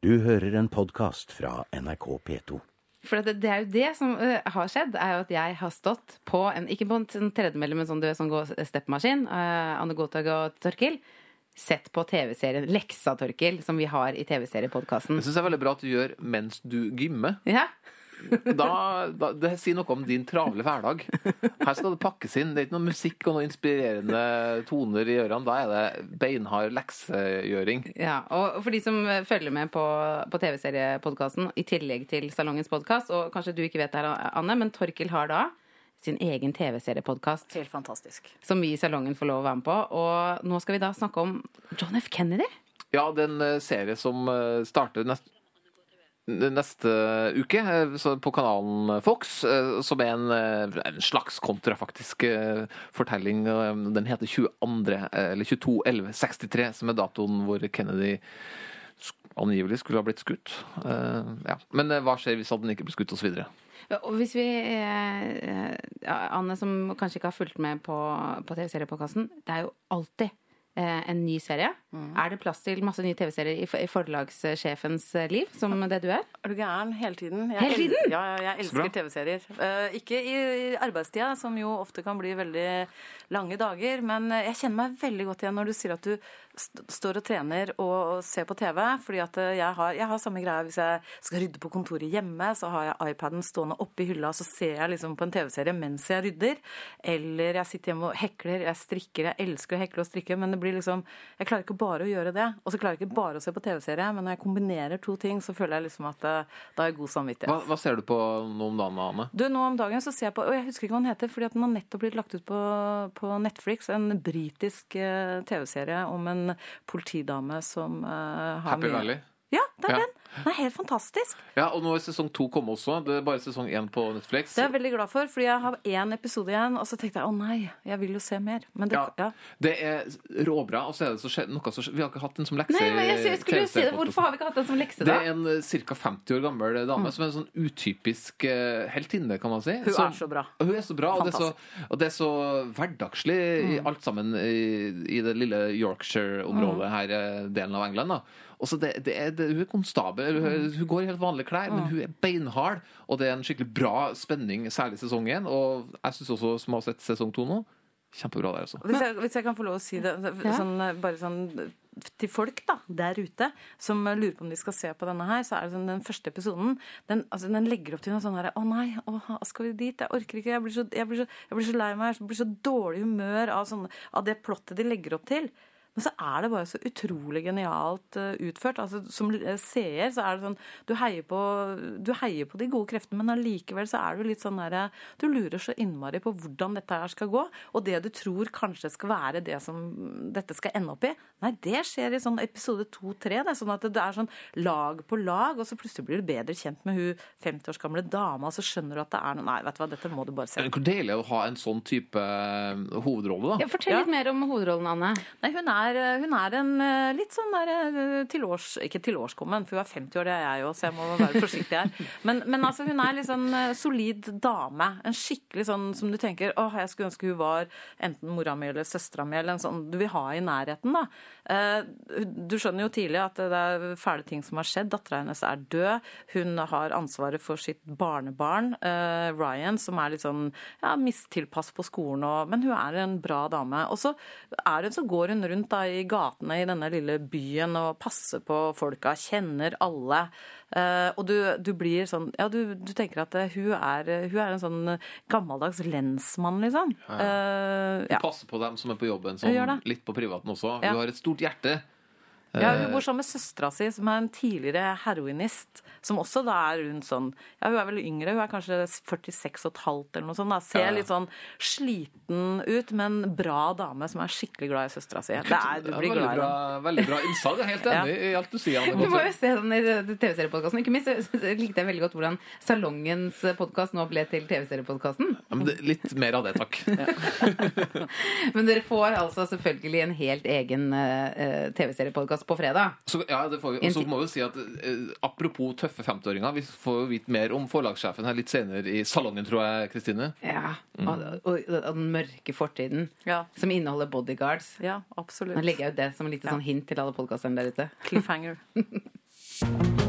Du hører en podcast fra NRK P2. For det er jo det som har skjedd, er jo at jeg har stått på ikke på en sånn tredemølle, men sånn, sånn stepmaskin, Anne Godthaug og Torkil, sett på TV-serien Leksa Torkil, som vi har i TV-seriepodcasten. Jeg synes det er veldig bra at du gjør mens du gymmer. Ja. Det sier noe om din travle hverdag. Her skal det pakkes inn. Det er ikke noe musikk og noen inspirerende toner i ørene. Da er det beinhard leksegjøring. Ja, og for de som følger med på TV-seriepodcasten, i tillegg til Salongens podcast, og kanskje du ikke vet det her, Anne, men Torkil har da sin egen TV-seriepodcast. Helt fantastisk. Som vi i Salongen får lov å være med på. Og nå skal vi da snakke om John F. Kennedy. Ja, det er en serie som starter neste uke på kanalen Fox, som er en slags kontrafaktisk fortelling. Den heter 22/11/63, som er datoen hvor Kennedy angivelig skulle ha blitt skutt. Ja. Men hva skjer hvis han ikke blir skutt, og så videre? Og hvis vi, Anne, som kanskje ikke har fulgt med på TV-seriepodcasten, det er jo alltid en ny serie. Er det plass til masse nye TV-serier i forlagssjefens liv, som det du er? Er du gæren hele tiden? Hele tiden? Ja, jeg elsker TV-serier. Ikke i arbeidstida, som jo ofte kan bli veldig lange dager, men jeg kjenner meg veldig godt igjen når du sier at du står og trener og ser på TV, fordi at jeg har samme greie. Hvis jeg skal rydde på kontoret hjemme, så har jeg iPaden stående oppe i hylla, så ser jeg liksom på en TV-serie mens jeg rydder, eller jeg sitter hjemme og hekler, jeg strikker, jeg elsker å hekle og strikke, men det blir liksom, jeg klarer ikke bare å gjøre det, og så klarer jeg ikke bare å se på TV-serie, men når jeg kombinerer to ting, så føler jeg liksom at da er jeg god samvittighet. Hva ser du på nå om dagen, Anne? Du, nå om dagen så ser jeg på, og jeg husker ikke hva den heter, fordi at den har nettopp blitt lagt ut på Netflix, en britisk TV-serie om en politidame som har Happy Valley? Ja, det er den. Den er helt fantastisk. Ja, og nå er sesong 2 kommet også. Det er bare sesong 1 på Netflix. Det er jeg veldig glad for, fordi jeg har 1 episode igjen, og så tenkte jeg, nei, jeg vil jo se mer. Men det er råbra, og så er det noe så vi har ikke hatt den som lekse. Nei, men jeg skulle jo si det. Hvorfor har vi ikke hatt den som lekse da? Det er en ca. 50 år gammel dame, som er en sånn utypisk heltinne, kan man si. Hun er så bra. Hun er så bra, og det er så hverdagslig alt sammen i det lille Yorkshire-området her, delen av England da. Og så hun er konstabel, hun går i helt vanlige klær, men hun er beinhard, og det er en skikkelig bra spenning, særlig sesong 1, og jeg synes også, som har sett sesong 2 nå, kjempebra der også. Hvis jeg kan få lov å si det, bare sånn til folk da, der ute, som lurer på om de skal se på denne her, så er det sånn, den første episoden, den legger opp til noe sånn her, nei, skal vi dit? Jeg orker ikke, jeg blir så lei meg, jeg blir så dårlig humør av det plottet de legger opp til. Men så er det bare så utrolig genialt utført. Altså, som seer så er det sånn, du heier på de gode kreftene, men allikevel så er du litt sånn der, du lurer så innmari på hvordan dette her skal gå, og det du tror kanskje skal være det som dette skal ende opp i, nei, det skjer i sånn episode 2-3, det er sånn at det er sånn lag på lag, og så plutselig blir du bedre kjent med hun 50 års gamle dama, og så skjønner du at det er noe, nei, vet du hva, dette må du bare se. Hvor deilig å ha en sånn type hovedrolle da? Ja, fortell litt mer om hovedrollen, Anne. Nei, hun er en litt sånn der ikke tilårskommen, for hun er 50 år, det er jeg jo, så jeg må være forsiktig her. Men altså, hun er litt sånn solid dame, en skikkelig sånn som du tenker, jeg skulle ønske hun var enten mora mi eller søstera mi, eller en sånn du vil ha i nærheten da. Du skjønner jo tidlig at det er fæle ting som har skjedd, datteren hennes er død, hun har ansvaret for sitt barnebarn, Ryan, som er litt sånn, mistilpass på skolen, men hun er en bra dame. Og så går hun rundt da i gatene i denne lille byen og passer på folka, kjenner alle. Og du blir sånn, du tenker at hun er en sånn gammeldags lensmann, liksom. Hun passer på dem som er på jobben, sånn, litt på privaten også. Hun har et stort hjerte. Ja, hun bor sammen med søstera si, som er en tidligere heroinist, som også da er rundt sånn, hun er vel yngre, hun er kanskje 46,5 eller noe sånt, da. Ser litt sånn sliten ut, men bra dame som er skikkelig glad i søstera si. Du blir glad i den. Veldig bra innsalg, jeg er helt enig i alt du sier, Anne. Du må jo se den i TV-seriepodcasten. Ikke minst likte jeg veldig godt hvordan Salongens podcast nå ble til TV-seriepodcasten. Ja, men litt mer av det, takk. Men dere får altså selvfølgelig en helt egen TV-seriepodcast på fredag. Så, det får vi. Og så må vi si at apropos tøffe 50-åringer, vi får jo vite mer om forlagssjefen her litt senere i Salongen, tror jeg, Kristine. Ja, og den mørke fortiden som inneholder bodyguards. Ja, absolutt. Nå legger jeg jo det som en lite sånn hint til alle podcasterne der ute. Cliffhanger.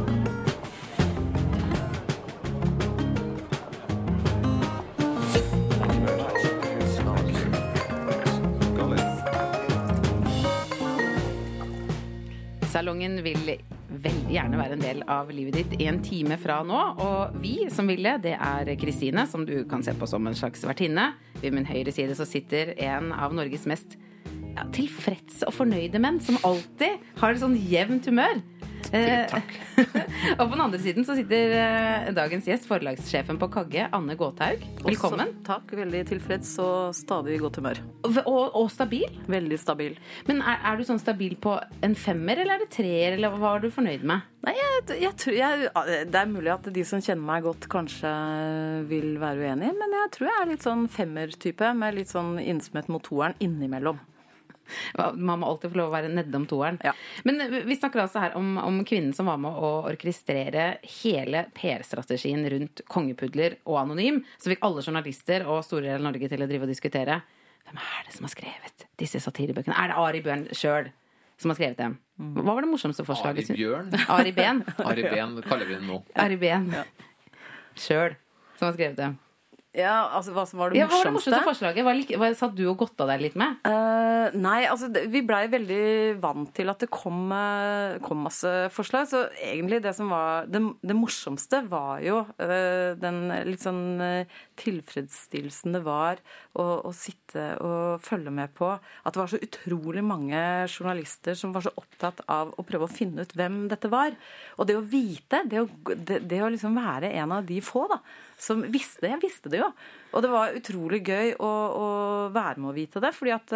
Salongen vil veldig gjerne være en del av livet ditt i en time fra nå, og vi som vil det Kristine, som du kan se på som en slags vertinne. Ved min høyre side så sitter en av Norges mest tilfreds og fornøyde menn, som alltid har et sånn jevnt humør. Takk. Og på den andre siden så sitter dagens gjest, forlagssjefen på Kagge, Anne Gåthaug. Velkommen. Også, takk, veldig tilfreds og stadig godt humør. Og stabil? Veldig stabil. Men er du sånn stabil på en 5-er, eller er det 3-er, eller hva er du fornøyd med? Nei, jeg tror det er mulig at de som kjenner meg godt kanskje vil være uenige, men jeg tror jeg er litt sånn 5-er-type, med litt sånn innsmett mot 2-eren innimellom. Man må alltid få lov å være nedom 2-eren. Ja. Men vi snakker altså her om kvinnen som var med å orkestrere hele PR-strategien rundt kongepudler og Anonym, som fikk alle journalister og store deler av Norge til å drive og diskutere. Hvem er det som har skrevet disse satirebøkene? Er det Ari Bjørn selv som har skrevet dem? Hva var det morsomste forslaget? Ari Bjørn? Ari Ben. Ari Ben kaller vi den nå. Ari Ben selv som har skrevet dem. Ja, altså hva som var det morsomste? morsomste? Hva var det morsomste forslaget? Hva satt du og godta deg litt med? Nei, altså vi blei veldig vant til at det kom masse forslag, så egentlig det som var det morsomste var jo den litt sånn tilfredsstillelsen det var å sitte og følge med på at det var så utrolig mange journalister som var så opptatt av å prøve å finne ut hvem dette var. Og det å vite, det å liksom være en av de få da, som visste, jeg visste det jo. Og det var utrolig gøy å være med å vite det, fordi at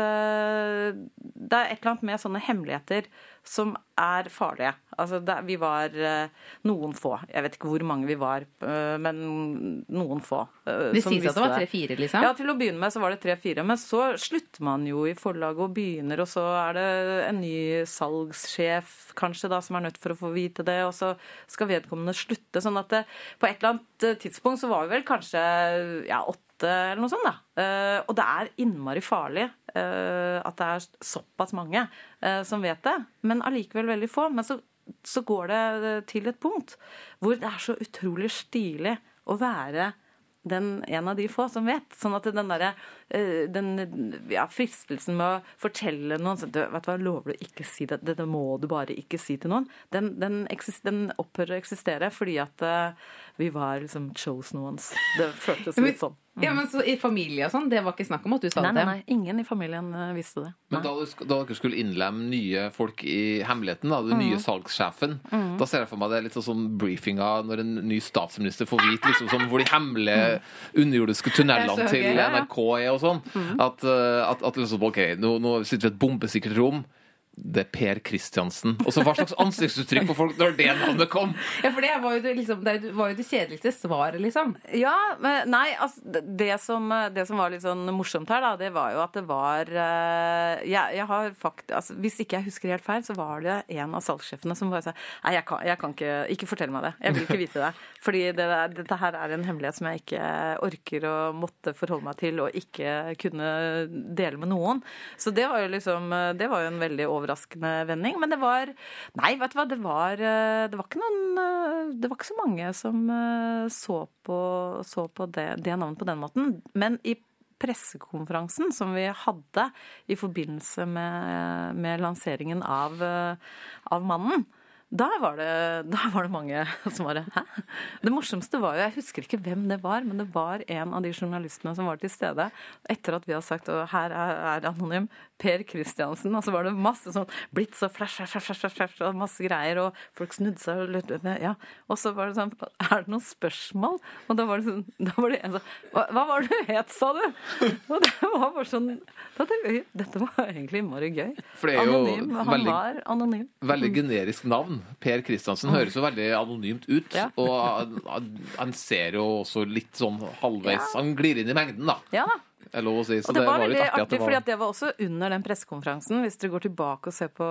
det er et eller annet med sånne hemmeligheter som er farlige. Altså, vi var noen få. Jeg vet ikke hvor mange vi var, men noen få. Det sies at det var 3-4, liksom? Ja, til å begynne med så var det 3-4, men så slutter man jo i forlaget og begynner, og så er det en ny salgssjef, kanskje da, som er nødt for å få vite det, og så skal vedkommende slutte, sånn at på et eller annet tidspunkt så var vi vel kanskje 8 eller noe sånt da. Og det er innmari farlig at det er såpass mange som vet det, men allikevel veldig få. Men så går det til et punkt hvor det er så utrolig stilig å være en av de få som vet. Sånn at fristelsen med å fortelle noen sånn, vet du hva, lover du ikke si det, det må du bare ikke si til noen. Den opphører å eksistere fordi at vi var liksom chosen ones. Det føltes litt sånn. Ja, men så i familie og sånn, det var ikke snakk om at du sa det? Nei, ingen i familien visste det. Men da dere skulle innlemme nye folk i hemmeligheten, da, den nye salgssjefen, da ser jeg for meg det er litt sånn briefinga når en ny statsminister får vite liksom, sånn, hvor de hemmelige underjordiske tunnelene til NRK er og sånn. At liksom, ok, nå sitter vi i et bombesikkert rom. Det Per Kristiansen. Og så hva slags ansiktsuttrykk på folk når det navnet kom? Ja, for det var jo det kjedeligste svaret, liksom. Ja, men nei, altså, det som var litt sånn morsomt her, da, det var jo at det var jeg har faktisk, altså, hvis ikke jeg husker helt feil, så var det en av salgssjefene som bare sa nei, jeg kan ikke fortelle meg det. Jeg vil ikke vite det. Fordi dette her er en hemmelighet som jeg ikke orker å måtte forholde meg til og ikke kunne dele med noen. Så det var jo liksom, det var jo en veldig overraskende vending, men det var nei, vet du hva, det var ikke så mange som så på det navnet på den måten, men i pressekonferansen som vi hadde i forbindelse med lanseringen av Mannen, da var det mange som var hæ? Det morsomste var jo, jeg husker ikke hvem det var, men det var en av de journalistene som var til stede etter at vi hadde sagt, og her er Anonym, Per Kristiansen, og så var det masse sånn blitz og flash, og masse greier, og folk snudde seg og lurte, ja, og så var det sånn, er det noen spørsmål? Og da var det en sånn, hva var det du het, sa du? Og det var bare sånn, dette var egentlig innmari gøy. For det er jo anonym, han var anonym. Veldig generisk navn. Per Kristiansen høres jo veldig anonymt ut, og han ser jo også litt sånn halvveis, han glir inn i mengden da. Ja da. Er lov å si, så og det var litt veldig artig, fordi det var også under den pressekonferansen, hvis dere går tilbake og ser på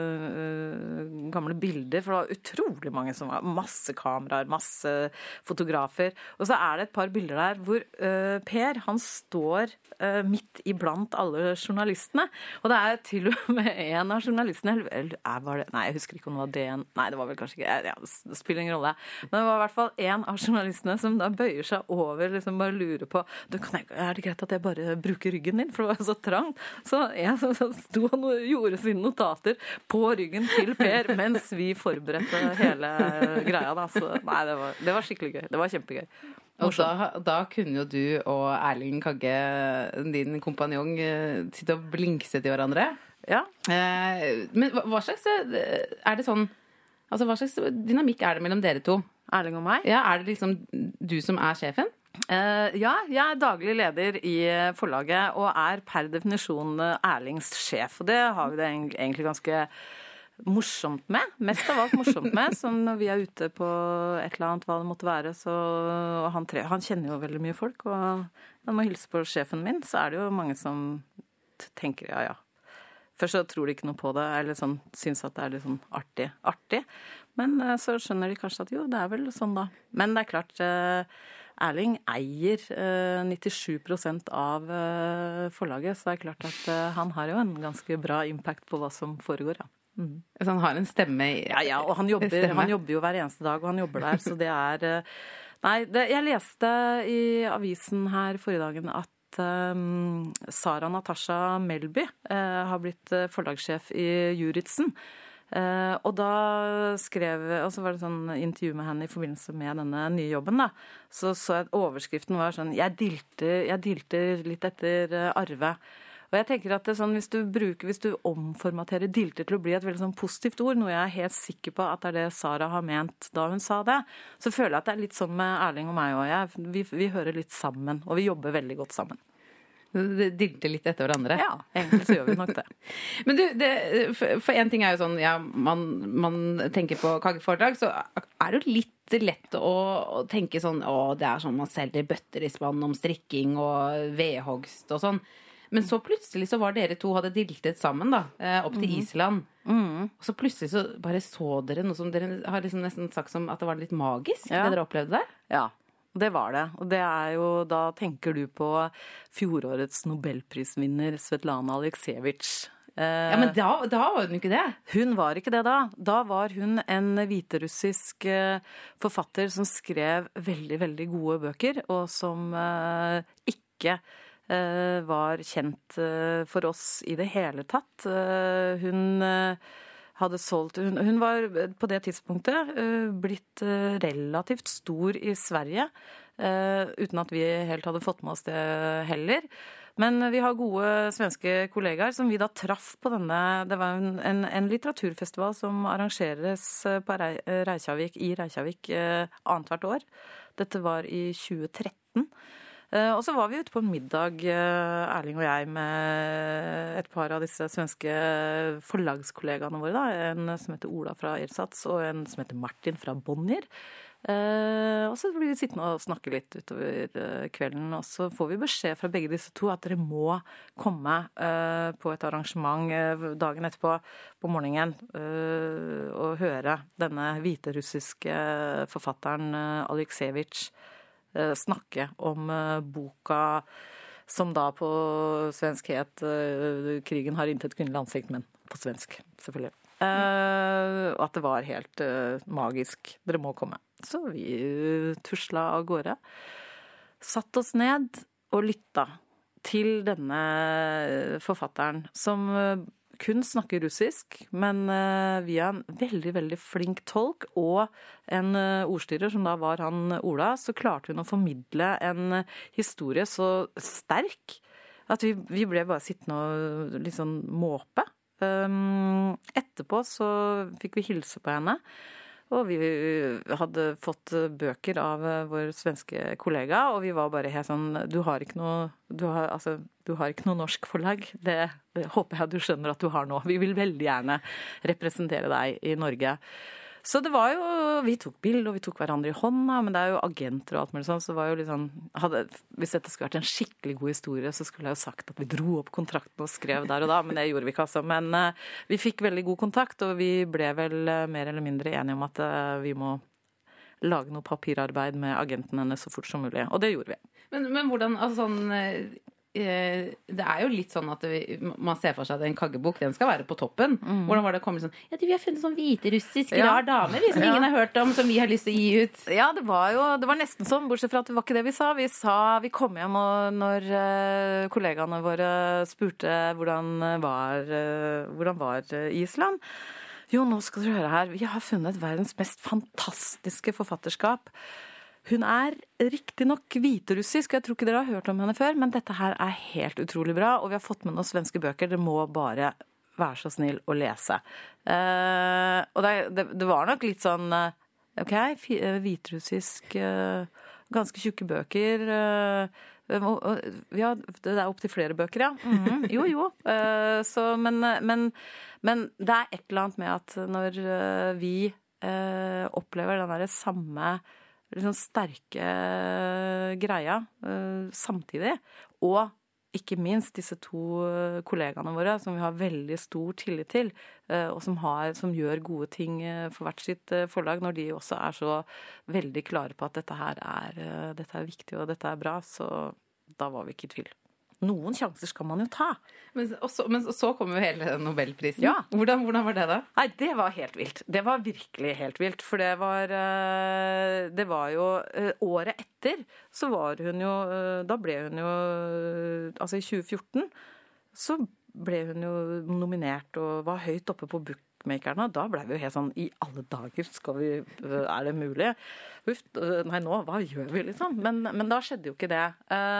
gamle bilder, for det var utrolig mange som var, masse kameraer, masse fotografer, og så er det et par bilder der hvor Per, han står midt iblant alle journalistene, og det er til og med en av journalistene, nei, jeg husker ikke om det var DN, nei, det var vel kanskje ikke, ja, det spiller ingen rolle, men det var i hvert fall en av journalistene som da bøyer seg over, liksom bare lurer på, er det greit at jeg jeg bare bruke ryggen din, for det var så trangt. Så jeg så sto han og gjorde sine notater på ryggen til Per, mens vi forberedte hele greia da. Så nei, det var skikkelig gøy. Det var kjempegøy. Og da kunne jo du og Erling Kagge, din kompanjong, sitte og blinkse til hverandre. Ja. Men hva slags, er det sånn, altså hva slags dynamikk er det mellom dere to? Erling og meg? Ja, er det liksom du som er sjefen? Ja, jeg er daglig leder i forlaget, og er per definisjon Erlings sjef. Og det har vi det egentlig ganske morsomt med, mest av alt morsomt med, så når vi er ute på et eller annet, hva det måtte være, så han kjenner jo veldig mye folk, og når man hilser på sjefen min, så er det jo mange som tenker, ja. Først så tror de ikke noe på det, eller sånn, synes at det er litt sånn artig, men så skjønner de kanskje at jo, det er vel sånn da. Men det er klart, Erling eier 97% av forlaget, så det er klart at han har jo en ganske bra impact på hva som foregår, ja. Så han har en stemme i... Ja, og han jobber jo hver eneste dag, og han jobber der, så det er... jeg leste i avisen her forrige dagen at Sara Natasha Melby har blitt forlagssjef i Juritzen. Og da og så var det sånn intervju med henne i forbindelse med denne nye jobben da. Så jeg overskriften var sånn, jeg dilter litt etter Arve. Og jeg tenker at det er sånn, hvis du omformaterer dilter til å bli et veldig sånn positivt ord, noe jeg er helt sikker på at det er det Sara har ment da hun sa det, så føler jeg at det er litt sånn med Erling og meg også. Vi hører litt sammen, og vi jobber veldig godt sammen. Det dilter litt etter hverandre. Ja, egentlig så gjør vi nok det. Men du, for en ting er jo sånn, ja, man tenker på Kagge-foredrag, så er det jo litt lett å tenke sånn, det er sånn man selger bøtter i spann om strikking og vedhogst og sånn. Men så plutselig så var dere to hadde diltet sammen da, opp til Island. Og så plutselig så bare så dere noe som dere har liksom nesten sagt som at det var litt magisk, det dere opplevde der. Ja, det var det. Og det er jo, da tenker du på fjorårets Nobelprisvinner Svetlana Aleksejevitsj. Ja, men da var hun ikke det. Hun var ikke det da. Da var hun en hviterussisk forfatter som skrev veldig, veldig gode bøker, og som ikke var kjent for oss i det hele tatt. Hun var på det tidspunktet blitt relativt stor i Sverige, uten at vi helt hadde fått med oss det heller. Men vi har gode svenske kollegaer som vi da traff på denne. Det var en litteraturfestival som arrangeres på Reykjavik, i Reykjavik annet hvert år. Dette var i 2013. Og så var vi ute på en middag, Erling og jeg, med et par av disse svenske forlagskollegaene våre, da. En som heter Ola fra Ersatz, og en som heter Martin fra Bonnier. Og så blir vi sittende og snakke litt utover kvelden, og så får vi beskjed fra begge disse to at dere må komme på et arrangement dagen etterpå på morgenen og høre denne hviterussiske forfatteren Aleksejevitsj snakke om boka som da på svensk het Krigen har intet kvinnelig ansikt, men på svensk, selvfølgelig. Og at det var helt magisk. Dere må komme. Så vi tusla av gårde. Satt oss ned og lytta til denne forfatteren som kun snakker russisk, men via en veldig, veldig flink tolk og en ordstyrer, som da var han Ola, så klarte hun å formidle en historie så sterk at vi ble bare sittende og litt sånn måpe. Etterpå så fikk vi hilse på henne, og vi hadde fått bøker av vår svenske kollega, og vi var bare helt sånn, du har ikke noe norsk forlag, det håper jeg du skjønner at du har nå. Vi vil veldig gjerne representere deg i Norge. Så det var jo, vi tok bilder, og vi tok hverandre i hånda, men det er jo agenter og alt mulig sånn, så det var jo litt sånn, hvis dette skulle vært en skikkelig god historie, så skulle jeg jo sagt at vi dro opp kontrakten og skrev der og da, men det gjorde vi ikke altså. Men vi fikk veldig god kontakt, og vi ble vel mer eller mindre enige om at vi må lage noe papirarbeid med agenten hennes så fort som mulig, og det gjorde vi. Men hvordan, altså sånn, det jo litt sånn at man ser for seg at en kaggebok, den skal være på toppen. Hvordan var det å komme sånn, vi har funnet sånn hviterussisk rar dame, som ingen har hørt om, som vi har lyst til å gi ut. Ja, det var nesten sånn, bortsett fra at det var ikke det vi sa. Vi kom hjem, og når kollegaene våre spurte hvordan var Island. Jo, nå skal dere høre her. Vi har funnet verdens mest fantastiske forfatterskap. Hun riktig nok hviterussisk, jeg tror ikke dere har hørt om henne før, men dette her helt utrolig bra, og vi har fått med noen svenske bøker. Det må bare være så snill å lese. Og det var nok litt sånn, hviterussisk, ganske tjukke bøker. Ja, det opp til flere bøker, ja. Jo. Men det et eller annet med at når vi opplever den der samme liksom sterke greia samtidig, og ikke minst disse to kollegaene våre som vi har veldig stor tillit til, og som gjør gode ting for hvert sitt forlag, når de også så veldig klare på at dette viktig og dette bra, så da var vi ikke i tvil. Noen sjanser skal man jo ta. Men så kom jo hele Nobelprisen. Ja. Hvordan var det da? Nei, det var helt vilt. Det var virkelig helt vilt. For det var jo året etter, så var hun jo, da ble hun jo, altså i 2014, så ble hun jo nominert og var høyt oppe på bookmakerne. Da ble vi jo helt sånn, i alle dager det mulig? Uff, nei nå, hva gjør vi liksom? Men da skjedde jo ikke det.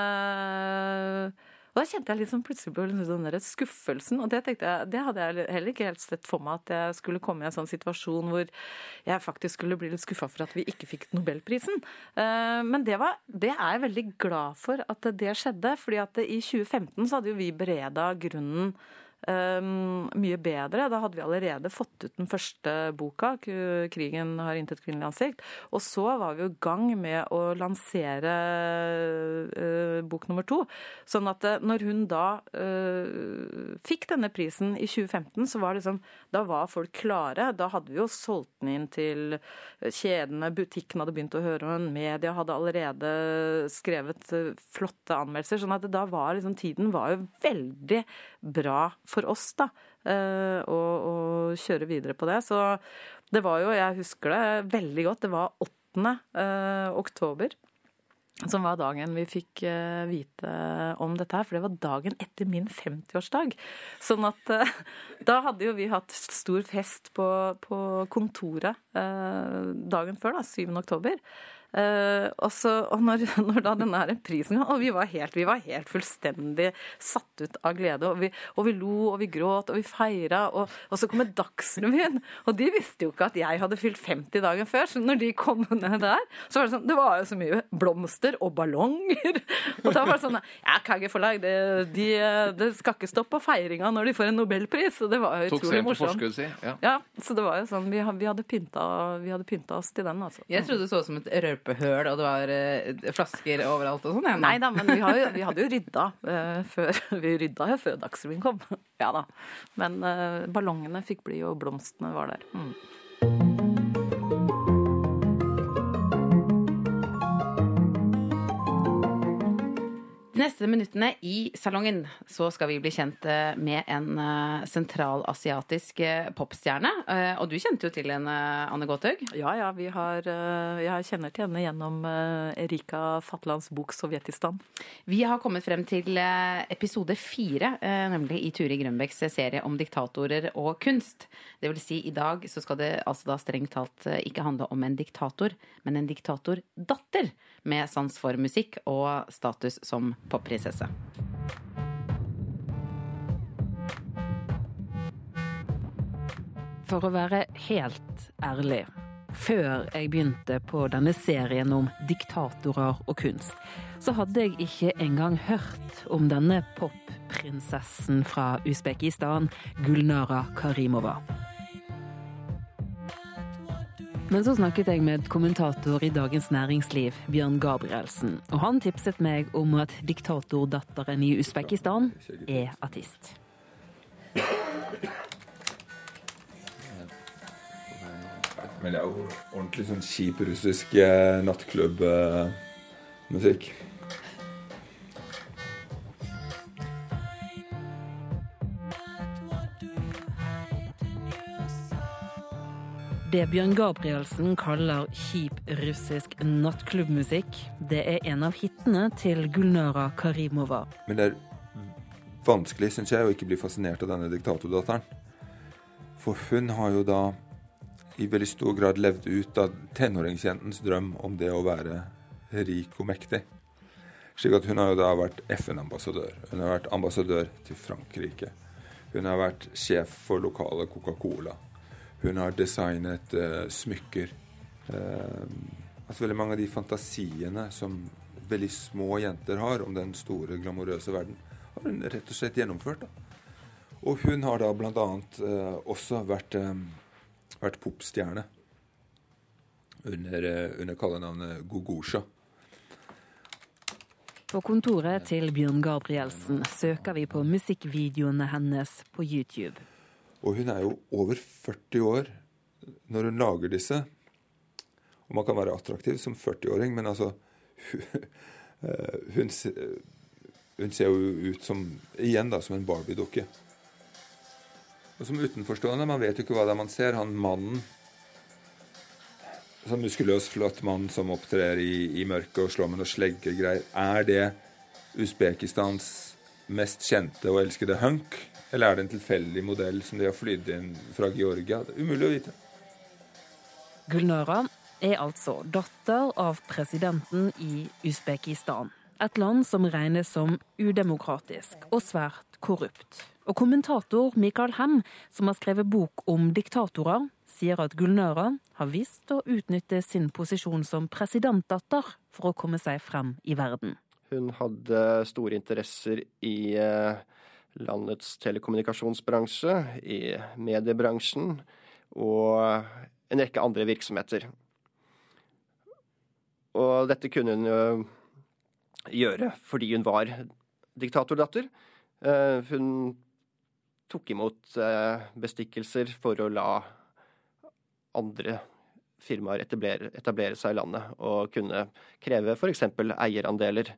Og da kjente jeg liksom plutselig på den der skuffelsen, og det tenkte jeg, det hadde jeg heller ikke helt sett for meg, at jeg skulle komme i en sånn situasjon hvor jeg faktisk skulle bli litt skuffet for at vi ikke fikk Nobelprisen. Men det jeg veldig glad for at det skjedde, fordi at i 2015 så hadde jo vi beredet grunnen mye bedre. Da hadde vi allerede fått ut den første boka, 'Krigen har intet kvinnelig ansikt', og så var vi jo i gang med å lansere bok nummer 2. Sånn at når hun da fikk denne prisen i 2015, så var da var folk klare. Da hadde vi jo solgt den inn til kjedene, butikken hadde begynt å høre om den, media hadde allerede skrevet flotte anmeldelser, sånn at da var tiden var jo veldig bra for oss da, å kjøre videre på det. Så det var jo, jeg husker det veldig godt, det var 8. oktober, som var dagen vi fikk vite om dette her, for det var dagen etter min 50-årsdag. Sånn at da hadde jo vi hatt stor fest på kontoret dagen før, da, 7. oktober. Og når da denne her prisen kom, og vi var helt fullstendig satt ut av glede, og vi lo, og vi gråt, og vi feiret, og så kom Dagsrevyen, og de visste jo ikke at jeg hadde fylt 50 dagen før, så når de kom ned der, så var det sånn, det var jo så mye blomster og ballonger, og da var det sånn, Kagge forlag, det skal ikke stoppe feiringa når de får en Nobelpris, og det var jo utrolig morsomt. Tok seg en forskudd, si. Ja, så det var jo sånn, vi hadde pynta oss til den, altså. Jeg trodde det så ut som et rørpehøl, og det var flasker overalt og sånn. Nei da, men vi hadde jo rydda før Dagsrevyen kom. Ja da. Men ballongene fikk bli, og blomstene var der. De neste minuttene i salongen så skal vi bli kjent med en sentralasiatisk popstjerne. Og du kjente jo til henne, Anne Gåthaug? Ja, jeg kjenner til henne gjennom Erika Fatlands bok Sovjetistan. Vi har kommet frem til episode 4, nemlig i Turi Grønbecks serie om diktatorer og kunst. Det vil si, i dag så skal det altså da strengt talt ikke handle om en diktator, men en diktatordatter med sans for musikk og status som popprinsesse. For å være helt ærlig, før jeg begynte på denne serien om diktatorer og kunst, så hadde jeg ikke engang hørt om denne popprinsessen fra Usbekistan, Gulnara Karimova. Men så snakket jeg med kommentator i Dagens Næringsliv, Bjørn Gabrielsen, og han tipset meg om at diktatordatteren i Usbekistan artist. Men det jo ordentlig sånn kjip russisk nattklubbmusikk. Det Bjørn Gabrielsen kaller kjip russisk nattklubbmusikk, det en av hittene til Gulnara Karimova. Men det vanskelig, synes jeg, å ikke bli fascinert av denne diktatordatteren. For hun har jo da i veldig stor grad levd ut av tenåringsjentens drøm om det å være rik og mektig. Slik at hun har jo da vært FN-ambassadør. Hun har vært ambassadør til Frankrike. Hun har vært sjef for lokale Coca-Cola. Hun har designet smykker. Altså veldig mange av de fantasiene som veldig små jenter har om den store, glamorøse verden, har hun rett og slett gjennomført. Da. Og hun har da blant annet også vært popstjerne under kallenavnet Gogosha. På kontoret til Bjørn Gabrielsen søker vi på musikkvideoene hennes på YouTube. Og hun jo over 40 år når hun lager disse. Og man kan være attraktiv som 40-åring, men altså hun ser jo ut som, igjen da, som en Barbie-dukke. Og som utenforstående, man vet jo ikke hva det man ser. Han mannen, sånn muskuløs, flott mann som opptrer i mørket og slår med noe slegge-greier. Det Uzbekistans mest kjente og elskede hunk? Eller det en tilfeldig modell som de har flydd inn fra Georgia? Det umulig å vite. Gulnara altså datter av presidenten i Uzbekistan. Et land som regnes som udemokratisk og svært korrupt. Og kommentator Mikael Hem, som har skrevet bok om diktatorer, sier at Gulnara har visst å utnytte sin posisjon som presidentdatter for å komme seg frem i verden. Hun hadde store interesser i landets telekommunikasjonsbransje, i mediebransjen og en rekke andre virksomheter. Og dette kunne hun jo gjøre fordi hun var diktatordatter. Hun tok imot bestikkelser for å la andre firmaer etablere seg i landet og kunne kreve for eksempel eierandeler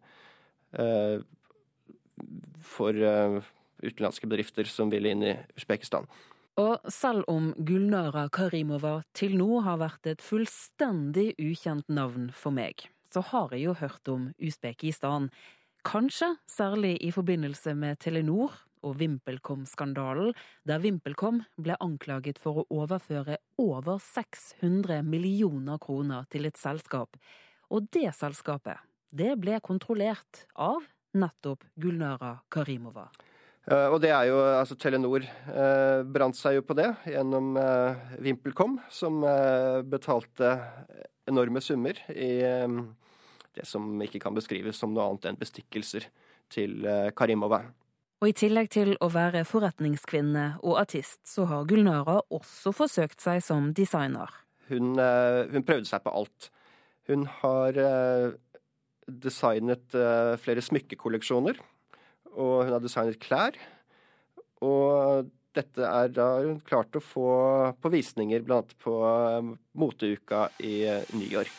for utenlandske bedrifter som ville inn i Uzbekistan. Og selv om Gulnara Karimova til nå har vært et fullstendig ukjent navn for meg, så har jeg jo hørt om Uzbekistan. Kanskje særlig i forbindelse med Telenor og VimpelCom-skandalen, der VimpelCom ble anklaget for å overføre over 600 millioner kroner til et selskap. Og det selskapet, det ble kontrollert av nettopp Gulnara Karimova. Og det jo, altså Telenor brant seg jo på det gjennom VimpelCom, som betalte enorme summer i det som ikke kan beskrives som noe annet enn bestikkelser til Karimova. Og i tillegg til å være forretningskvinne og artist, så har Gulnara også forsøkt seg som designer. Hun prøvde seg på alt. Hun har designet flere smykkekolleksjoner, og hun har designet klær. Og dette da hun klart å få på visninger, blant annet på moteuka i New York.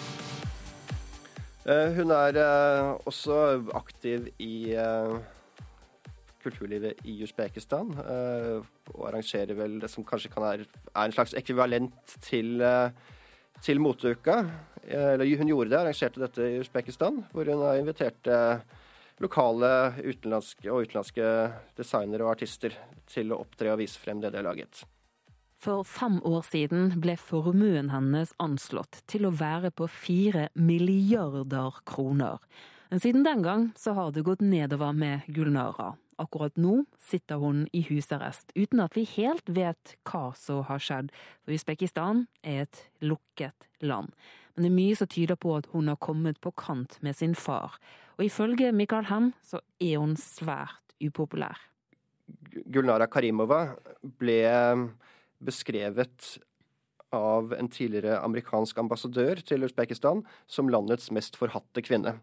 Hun også aktiv i kulturlivet i Uzbekistan, og arrangerer vel det som kanskje en slags ekvivalent til moteuka. Hun gjorde det, arrangerte dette i Uzbekistan, hvor hun har invitert lokale utenlandske designere og artister til å opptre og vise frem det de har laget. For 5 år siden ble formuen hennes anslått til å være på 4 milliarder kroner. Men siden den gang så har det gått nedover med Gulnara. Akkurat nå sitter hun i husarrest, uten at vi helt vet hva som har skjedd. For Uzbekistan et lukket land. Men det mye som tyder på at hun har kommet på kant med sin far. Og ifølge Mikael Hem så hun svært upopulær. Gulnara Karimova ble beskrevet av en tidligere amerikansk ambassadør til Uzbekistan som landets mest forhatte kvinne.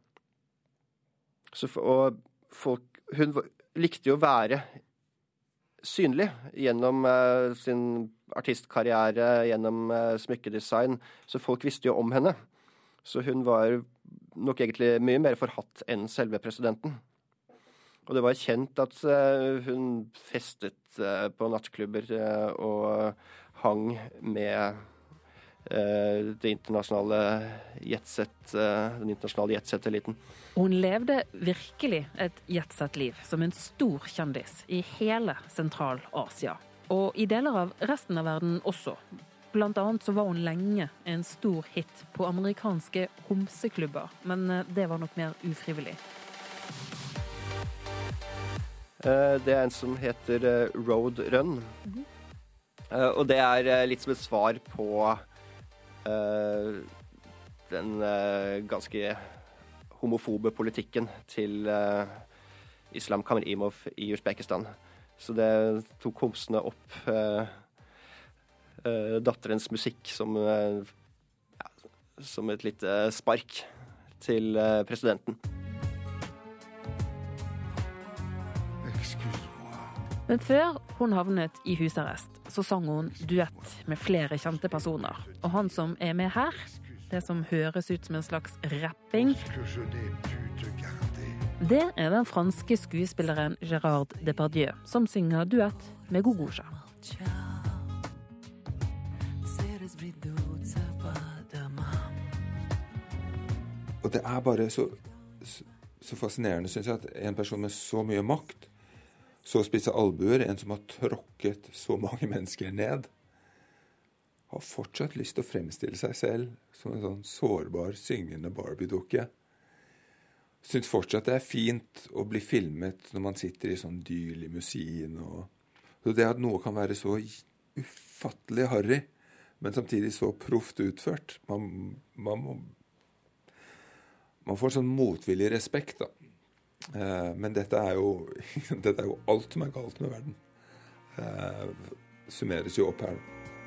Hun likte jo å være synlig gjennom sin artistkarriere, gjennom smykkedesign, så folk visste jo om henne. Så hun var nok egentlig mye mer forhatt enn selve presidenten. Og det var kjent at hun festet på nattklubber og hang med den internasjonale jetset-eliten. Hun levde virkelig et jetset-liv som en stor kjendis i hele Sentral-Asia. Og i deler av resten av verden også. Blant annet så var hun lenge en stor hit på amerikanske homseklubber, men det var nok mer ufrivillig. Det en som heter Road Run. Og det litt som et svar på den ganske homofobe politikken til Islam Karimov i Uzbekistan. Så det tok homsene opp datterens musikk som et lite spark til presidenten. Men før hun havnet i husarrest, så sang hun duett med flere kjente personer. Og han som med her, det som høres ut som en slags rapping, det den franske skuespilleren Gérard Depardieu, som synger duett med Gogosha. Og det bare så fascinerende, synes jeg, at en person med så mye makt, så spisse albuer, en som har tråkket så mange mennesker ned, har fortsatt lyst til å fremstille seg selv som en sånn sårbar, syngende Barbie-dukke. Synes fortsatt det fint å bli filmet når man sitter i sånn dyr limousin. Så det at noe kan være så ufattelig harry, men samtidig så proft utført, man får sånn motvillig respekt, da. Men dette jo alt som galt med verden. Summeres jo opp her.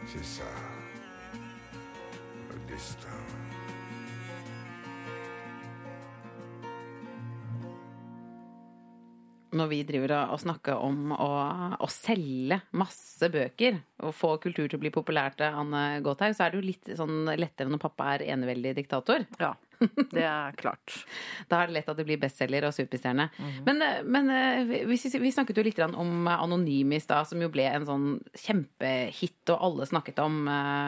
Når vi driver og snakker om å selge masse bøker og få kultur til å bli populært, Anne Gåthaug, så det jo litt sånn lettere når pappa eneveldig diktator. Ja, det klart. Da det lett at det blir bestselger og superstjerne. Men vi snakket jo litt om Anonymis da, som jo ble en sånn kjempehit og alle snakket om.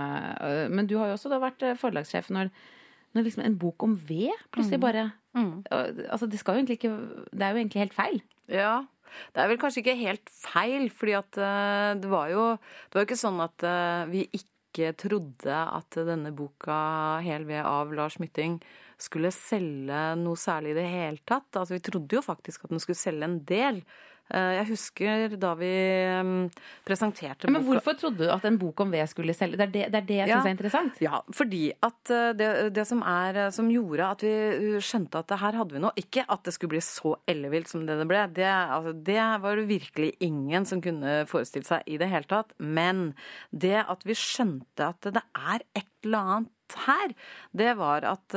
Men du har jo også da vært forlagssjef når liksom en bok om ved plutselig bare altså det skal jo egentlig ikke, det jo egentlig helt feil. Ja, det vel kanskje ikke helt feil, fordi at det var jo ikke sånn at vi ikke trodde at denne boka Hel ved av Lars Mytting skulle selge noe særlig i det hele tatt. Altså vi trodde jo faktisk at den skulle selge en del. Jeg husker da vi presenterte boka. Men hvorfor trodde du at en bok om ved skulle selge? Det det jeg synes interessant. Ja, fordi at det som gjorde at vi skjønte at her hadde vi noe, ikke at det skulle bli så ellevilt som det ble. Det var det virkelig ingen som kunne forestille seg i det hele tatt. Men det at vi skjønte at det et eller annet her, det var at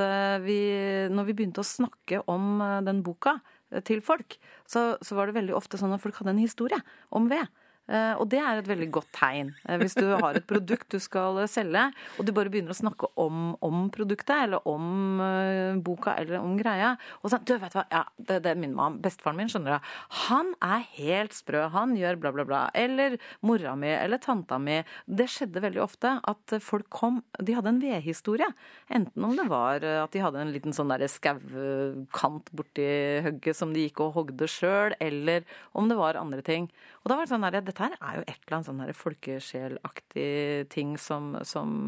når vi begynte å snakke om den boka til folk, så var det veldig ofte sånn at folk hadde en historie om ved. Og det et veldig godt tegn. Hvis du har et produkt du skal selge, og du bare begynner å snakke om produktet, eller om boka, eller om greia, og sånn, du vet hva, ja, det minner meg om bestefaren min, skjønner du. Han helt sprø, han gjør bla bla bla, eller mora mi, eller tanta mi. Det skjedde veldig ofte at folk kom, de hadde en vedhistorie. Enten om det var at de hadde en liten sånn der skavkant borti høgget som de gikk og hogde selv, eller om det var andre ting. Og da var det sånn der, dette her jo et eller annet sånn der folkesjelaktig ting som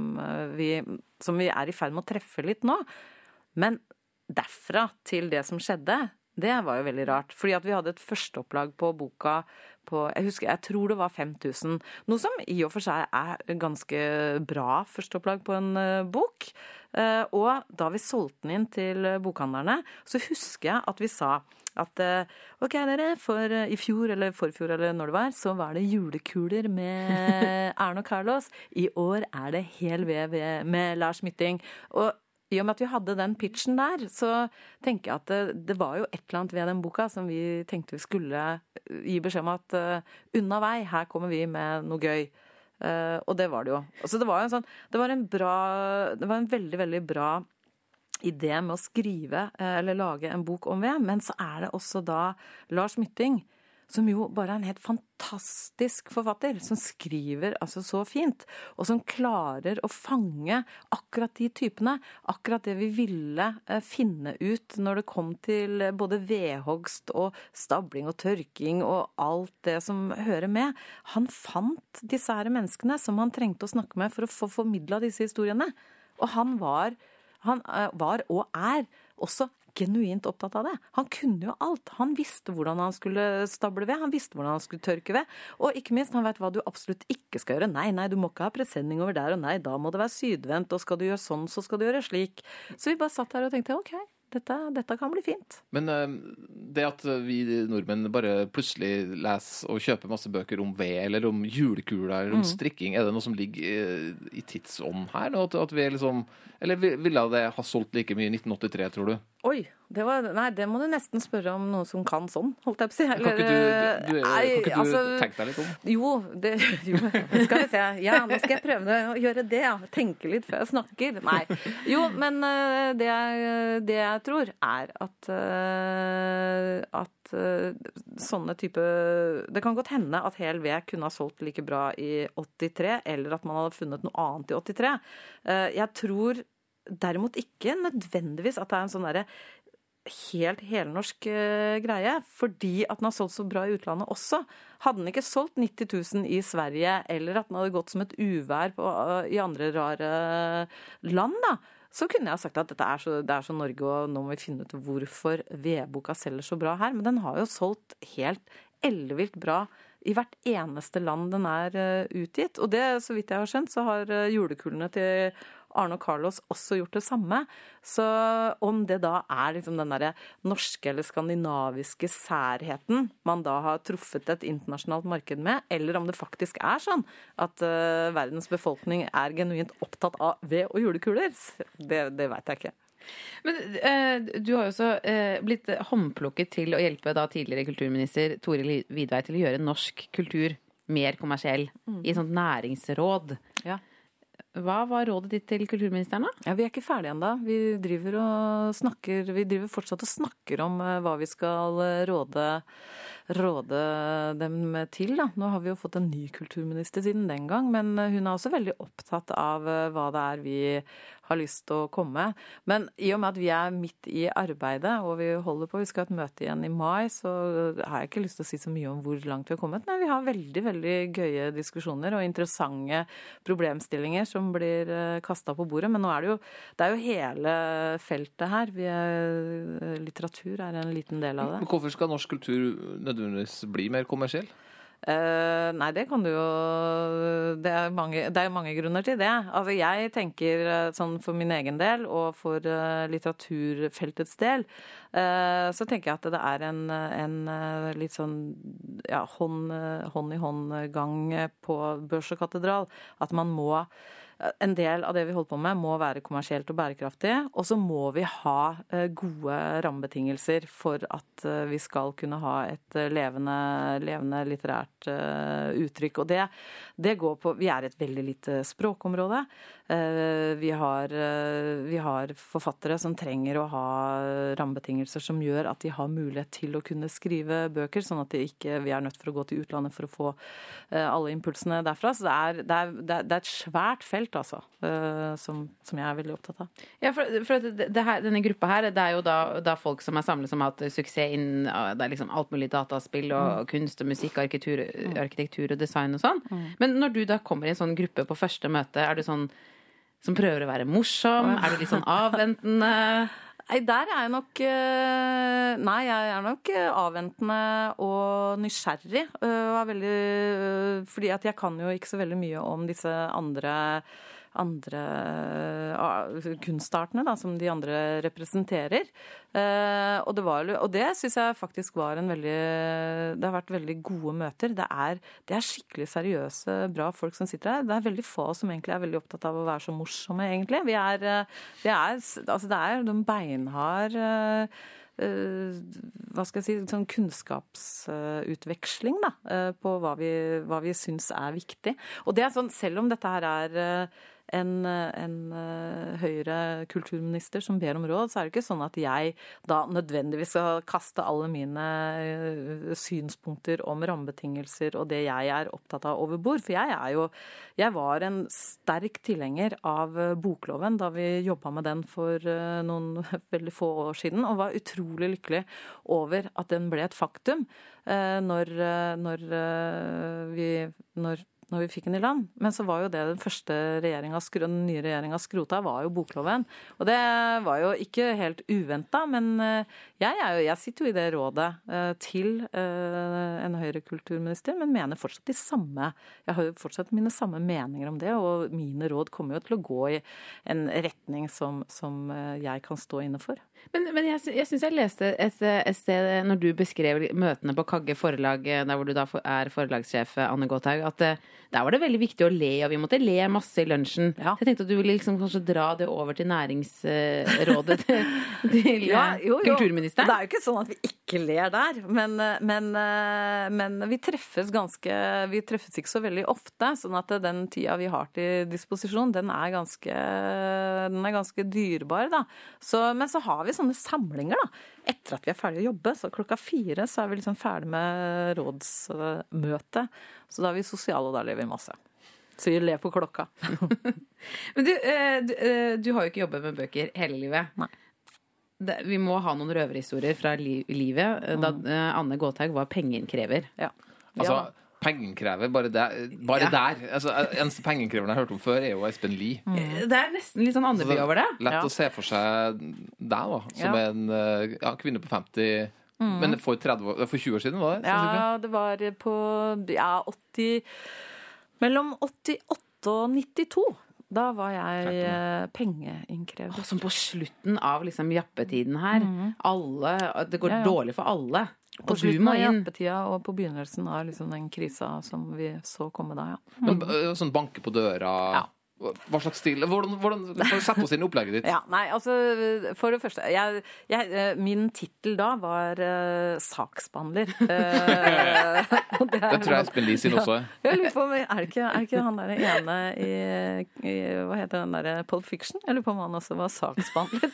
vi i ferd med å treffe litt nå. Men derfra til det som skjedde, det var jo veldig rart. Fordi at vi hadde et førsteopplag på boka på, jeg tror det var 5000. Noe som i og for seg ganske bra førsteopplag på en bok. Og da vi solgte den inn til bokhandlerne, så husker jeg at vi sa at ok dere, for i fjor eller forfjor eller når det var, så var det julekuler med Erno Carlos. I år det Hel ved med Lars Mytting. Og i og med at vi hadde den pitchen der, så tenker jeg at det var jo et eller annet ved den boka som vi tenkte vi skulle gi beskjed om at unna vei, her kommer vi med noe gøy. Og det var det jo. Altså det var en veldig, veldig bra idé med å skrive eller lage en bok om ved, men så det også da Lars Mytting som jo bare er en helt fantastisk forfatter, som skriver altså så fint, og som klarer å fange akkurat de typene, akkurat det vi ville finne ut når det kom til både vedhogst og stabling og tørking og alt det som hører med. Han fant disse her menneskene som han trengte å snakke med for å få formidlet disse historiene. Og han var og er også genuint opptatt av det. Han kunne jo alt. Han visste hvordan han skulle stable ved, han visste hvordan han skulle tørke ved, og ikke minst, han vet hva du absolutt ikke skal gjøre. Nei, du må ikke ha presenning over der, og nei, da må det være sydvendt, og skal du gjøre sånn, så skal du gjøre slik. Så vi bare satt her og tenkte, ok, dette kan bli fint. Men det at vi nordmenn bare plutselig leser og kjøper masse bøker om ved, eller om julekuler, eller om strikking, er det noe som ligger i tidsånd her? At vi liksom, eller ville det ha solgt like mye i 1983, tror du? Oi, det må du nesten spørre om noen som kan sånn, holdt jeg på å si. Kan ikke du tenke deg litt om? Jo, skal vi se. Ja, nå skal jeg prøve å gjøre det, ja. Tenke litt før jeg snakker. Nei. Jo, men det jeg tror er at sånne type... Det kan godt hende at hel ved kunne ha solgt like bra i 83, eller at man hadde funnet noe annet i 83. Jeg tror derimot ikke nødvendigvis at det er en sånn derre helt helnorsk greie, fordi at den har solgt så bra i utlandet også. Hadde den ikke solgt 90 000 i Sverige, eller at den hadde gått som et uvær i andre rare land, da, så kunne jeg sagt at det er så Norge, og nå må vi finne ut hvorfor vedboka selger så bra her. Men den har jo solgt helt ellevilt bra i hvert eneste land den er utgitt. Og det, så vidt jeg har skjønt, så har julekulene til Arne og Carlos også gjort det samme. Så om det da er liksom den der norske eller skandinaviske særheten man da har truffet et internasjonalt marked med, eller om det faktisk er sånn at verdens befolkning er genuint opptatt av ved og julekuler, det vet jeg ikke. Men du har jo også blitt håndplukket til å hjelpe da tidligere kulturminister Tore Vidvei til å gjøre norsk kultur mer kommersiell i et sånt næringsråd. Ja. Hva var rådet ditt til kulturministeren da? Ja, vi er ikke ferdige ennå. Vi driver fortsatt og snakker om hva vi skal råde dem til. Da. Nå har vi jo fått en ny kulturminister siden den gang, men hun er også veldig opptatt av hva det er vi har lyst til å komme. Men i og med at vi er midt i arbeidet, og vi holder på, vi skal ha et møte igjen i mai, så har jeg ikke lyst til å si så mye om hvor langt vi har kommet. Men vi har veldig, veldig gøye diskusjoner og interessante problemstillinger som blir kastet på bordet. Men nå er det er jo hele feltet her. Litteratur er en liten del av det. Men hvorfor skal norsk kultur nødvendigvis bli mer kommersiell? Nei, det kan du jo det er mange grunner til det. Altså jeg tenker sånn for min egen del og for litteraturfeltets del, så tenker jeg at det er en litt sånn hånd i hånd-gang på Børs og Katedral. At en del av det vi holder på med må være kommersielt og bærekraftig, og så må vi ha gode rammebetingelser for at vi skal kunne ha et levende litterært uttrykk. Og det går på, vi er et veldig lite språkområde. Vi har forfattere som trenger å ha rammebetingelser som gjør at de har mulighet til å kunne skrive bøker, sånn at vi er nødt for å gå til utlandet for å få alle impulsene derfra. Så det er et svært felt, altså, som jeg er veldig opptatt av. Ja, for denne gruppa her, det er jo da folk som er samlet som har hatt suksess innen det er liksom alt mulig dataspill og kunst og musikk, arkitektur og design og sånn. Men når du da kommer i en sånn gruppe på første møte, er du sånn som prøver å være morsom? Er du litt sånn avventende? Nei, der er jeg nok avventende og nysgjerrig. Fordi at jeg kan jo ikke så veldig mye om disse andre kunstartene da, som de andre representerer. Og det synes jeg faktisk var det har vært veldig gode møter. Det er skikkelig seriøse, bra folk som sitter her. Det er veldig få som egentlig er veldig opptatt av å være så morsomme, egentlig. Det er en beinhard hva skal jeg si, sånn kunnskapsutveksling da, på hva vi syns er viktig. Og det er sånn, selv om dette her er Høyre kulturminister som ber om råd, så er det ikke sånn at jeg da nødvendigvis skal kaste alle mine synspunkter om rammebetingelser og det jeg er opptatt av over bord. For jeg var en sterk tilhenger av bokloven da vi jobbet med den for noen veldig få år siden, og var utrolig lykkelig over at den ble et faktum når vi fikk den i land. Men så var jo det den nye regjeringa skrota, var jo bokloven. Og det var jo ikke helt uventet, men jeg sitter jo i det rådet til en Høyre-kulturminister, men mener fortsatt jeg har jo fortsatt mine samme meninger om det, og mine råd kommer jo til å gå i en retning som jeg kan stå inne for. Men jeg synes jeg leste et sted, når du beskrev møtene på Kagge forlag, der hvor du da er forlagssjef, Anne Gåthaug, at der var det veldig viktig å le, og vi måtte le masse i lunsjen. Ja. Jeg tenkte at du ville liksom kanskje dra det over til Næringsrådet til kulturministeren. Det er jo ikke sånn at vi ikke ler der, men vi treffes ikke så veldig ofte, sånn at den tida vi har til disposisjon, den er ganske dyrebar, da. Men så har vi sånne samlinger, da. Etter at vi er ferdig å jobbe, så 4:00 så er vi liksom ferdig med rådsmøte. Så da er vi sosiale, og da lever vi masse. Så vi ler på klokka. Men du har jo ikke jobbet med bøker hele livet. Nei. Vi må ha noen røverhistorier fra livet da Anne Gåthaug var pengeinnkrever. Ja. Altså, pengeinnkreve, bare der. Altså, eneste pengeinnkreveren jeg har hørt om før, er jo Espen Lie. Det er nesten litt sånn Andeby over det. Lett å se for seg deg, da, som en kvinne på 50, men for 20 år siden, var det? Ja, det var på mellom 88 og 92. Da var jeg pengeinnkrever. Som på slutten av liksom jappetiden her. Det går dårlig for alle. På slutten av jappetida og på begynnelsen av liksom den krisa som vi så komme da, ja. Men, sånn banke på døra... Ja. Hva slags stil? Hvordan sette oss inn i opplegget ditt? Ja, nei, altså, for det første, min titel da var saksbehandler. Det tror jeg Espen Lie sin også er. Jeg lurer på, er det ikke han der ene i hva heter den der, Pulp Fiction? Jeg lurer på om han også var saksbehandler.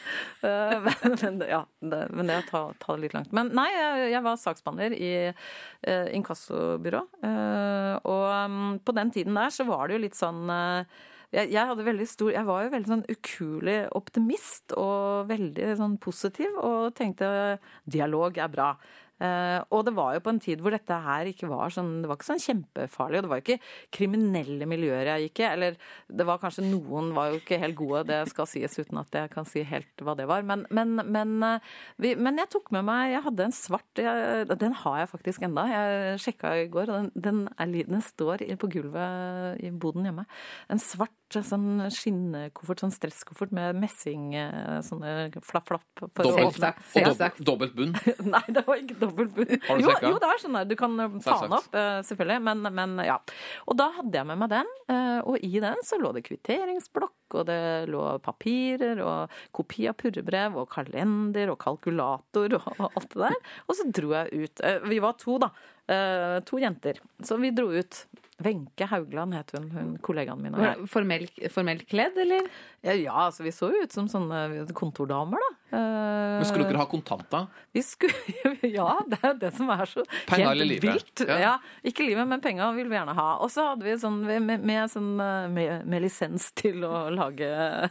Men det tar det litt langt. Men nei, jeg var saksbehandler i inkassobyrå. Og på den tiden der så var det jo litt sånn... Jeg var jo veldig sånn ukuelig optimist og veldig sånn positiv og tenkte dialog er bra. Og det var jo på en tid hvor dette her ikke var sånn, det var ikke sånn kjempefarlig, og det var jo ikke kriminelle miljøer jeg gikk i, eller det var kanskje noen var jo ikke helt gode, det skal sies uten at jeg kan si helt hva det var, men jeg tok med meg, jeg hadde en svart, den har jeg faktisk enda, jeg sjekket i går, og den står på gulvet i boden hjemme, en svart sånn skinnkoffert, sånn stresskoffert med messing, sånne flapp-flapp. Dobbelt bunn? Nei, det var ikke dobbelt bunn. Har du sjekket? Jo, det er sånn der, du kan ta den opp, selvfølgelig, men ja. Og da hadde jeg med meg den, og i den så lå det kvitteringsblokk, og det lå papirer, og kopi av purrebrev, og kalender, og kalkulator, og alt det der. Og så dro jeg ut. Vi var 2 da. 2 jenter. Så vi dro ut. Wenche Haugland het hun kollegaen min. Formelt kledd, eller? Ja, altså vi så jo ut som sånne kontordamer, da. Men skulle dere ha kontanter? Ja, det er det som er så penger eller livet? Vilt. Ja, ikke livet, men penger vil vi gjerne ha. Og så hadde vi sånn, med lisens til å lage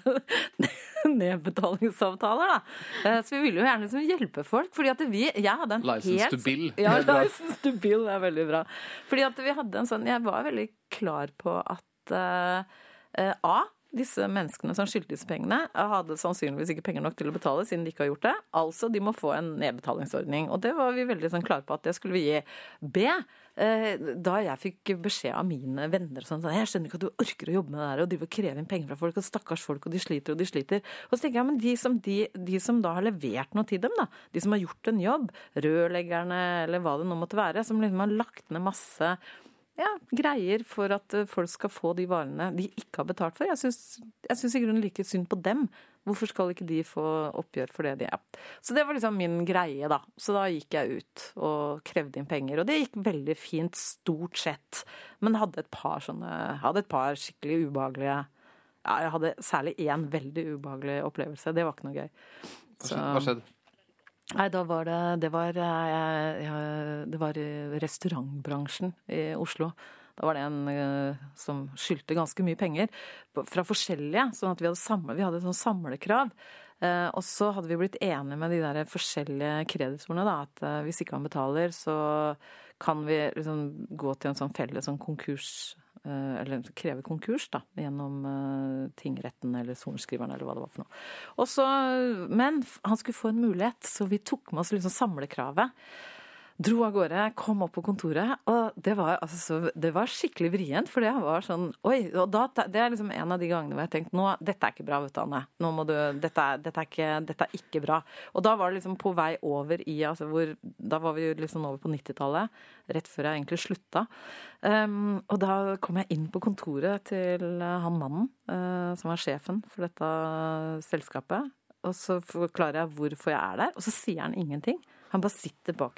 nedbetalingsavtaler, da. Så vi ville jo gjerne liksom hjelpe folk, fordi at jeg hadde en License to bill. Ja, license to bill er veldig bra. Fordi at vi hadde en sånn, jeg var veldig klar på at disse menneskene som skyldte disse pengene, hadde sannsynligvis ikke penger nok til å betale siden de ikke har gjort det. Altså, de må få en nedbetalingsordning. Og det var vi veldig sånn klare på at det skulle vi gi. Da jeg fikk beskjed av mine venner sånn, jeg skjønner ikke at du orker å jobbe med det her og drive og kreve inn penger fra folk, og stakkars folk, og de sliter. Og så tenker jeg, men de som da har levert noe til dem, da, de som har gjort en jobb, rørleggerne eller hva det nå måtte være, som liksom har lagt ned masse greier for at folk skal få de varene de ikke har betalt for. Jeg synes i grunnen like synd på dem. Hvorfor skal ikke de få oppgjør for det de er? Så det var liksom min greie, da. Så da gikk jeg ut og krevde inn penger. Og det gikk veldig fint, stort sett. Men hadde et par skikkelig ubehagelige Ja, jeg hadde særlig en veldig ubehagelig opplevelse. Det var ikke noe gøy. Hva skjedde? Nei, det var restaurantbransjen i Oslo. Da var det en som skyldte ganske mye penger fra forskjellige, sånn at vi hadde sånn samlekrav. Og så hadde vi blitt enige med de der forskjellige kreditorene da, at hvis ikke han betaler, så kan vi liksom gå til en sånn felles sånn konkurs, eller kreve konkurs da, gjennom tingretten eller sorenskriveren eller hva det var for noe. Men han skulle få en mulighet, så vi tok med oss liksom samlekravet. Dro av gårde, kom opp på kontoret, og det var skikkelig vrient, for det var sånn, oi, og det er liksom en av de gangene hvor jeg tenkte, nå, dette er ikke bra, vet du, Anne. Nå må du, dette er ikke bra. Og da var det liksom på vei over da var vi liksom over på 90-tallet, rett før jeg egentlig slutta. Og da kom jeg inn på kontoret til han mannen, som var sjefen for dette selskapet, og så forklarer jeg hvorfor jeg er der, og så sier han ingenting. Han bare sitter bak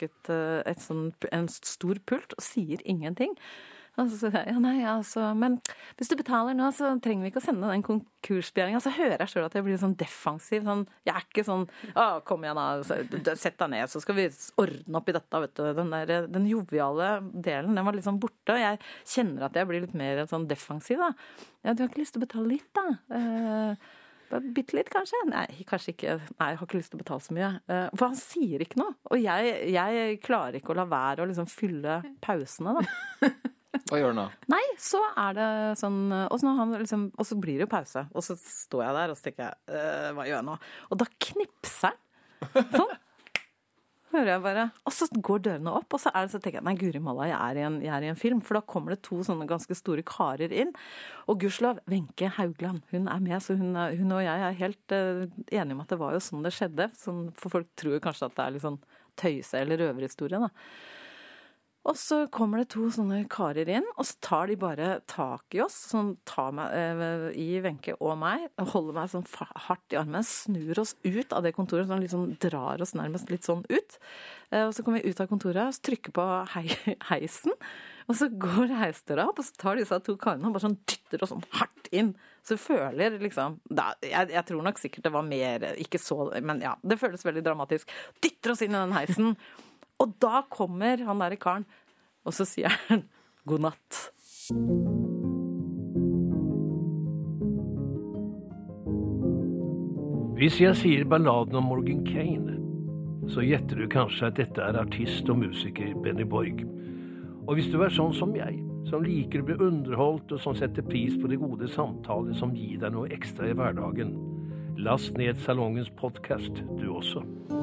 en stor pult og sier ingenting. Og så sier jeg, men hvis du betaler nå, så trenger vi ikke å sende den konkursbegjæringen. Så hører jeg selv at jeg blir sånn defensiv. Sånn, jeg er ikke sånn, kom igjen da, sett deg ned, så skal vi ordne opp i dette, vet du. Den joviale delen, den var litt sånn borte, og jeg kjenner at jeg blir litt mer sånn defensiv da. Ja, du har ikke lyst til å betale litt da? Bitte litt, kanskje? Nei, kanskje ikke. Nei, jeg har ikke lyst til å betale så mye. For han sier ikke noe. Og jeg klarer ikke å la være å liksom fylle pausene, da. Hva gjør han da? Nei, så er det sånn, og så blir det jo pause. Og så står jeg der, og så tenker jeg, hva gjør jeg nå? Og da knipser han. Sånn. Hører jeg bare. Og så går dørene opp, og så tenker jeg, nei, Guri malla, jeg er i en film, for da kommer det to sånne ganske store karer inn. Og gudskjelov, Wenche Haugland, hun er med, så hun og jeg er helt enige om at det var jo sånn det skjedde. Sånn, for folk tror kanskje at det er litt sånn tøyse eller røverhistorie, da. Og så kommer det to sånne karer inn, og så tar de bare tak i oss, sånn tar meg i Wenche og meg, holder meg sånn hardt i armen, snur oss ut av det kontoret, sånn liksom drar oss nærmest litt sånn ut. Og så kommer vi ut av kontoret, så trykker på heisen, og så går heisdøra opp, og så tar disse to karene og bare sånn dytter oss sånn hardt inn. Så føler liksom, jeg tror nok sikkert det var mer, ikke så, men ja, det føles veldig dramatisk. Dytter oss inn i den heisen. Og da kommer han der i karen, og så sier han god natt. Hvis jeg sier balladen om Morgan Kane, så gjetter du kanskje at dette er artist og musiker Benny Borg. Og hvis du er sånn som jeg, som liker å bli underholdt og som setter pris på de gode samtaler som gir deg noe ekstra i hverdagen, last ned Salongens podcast, du også.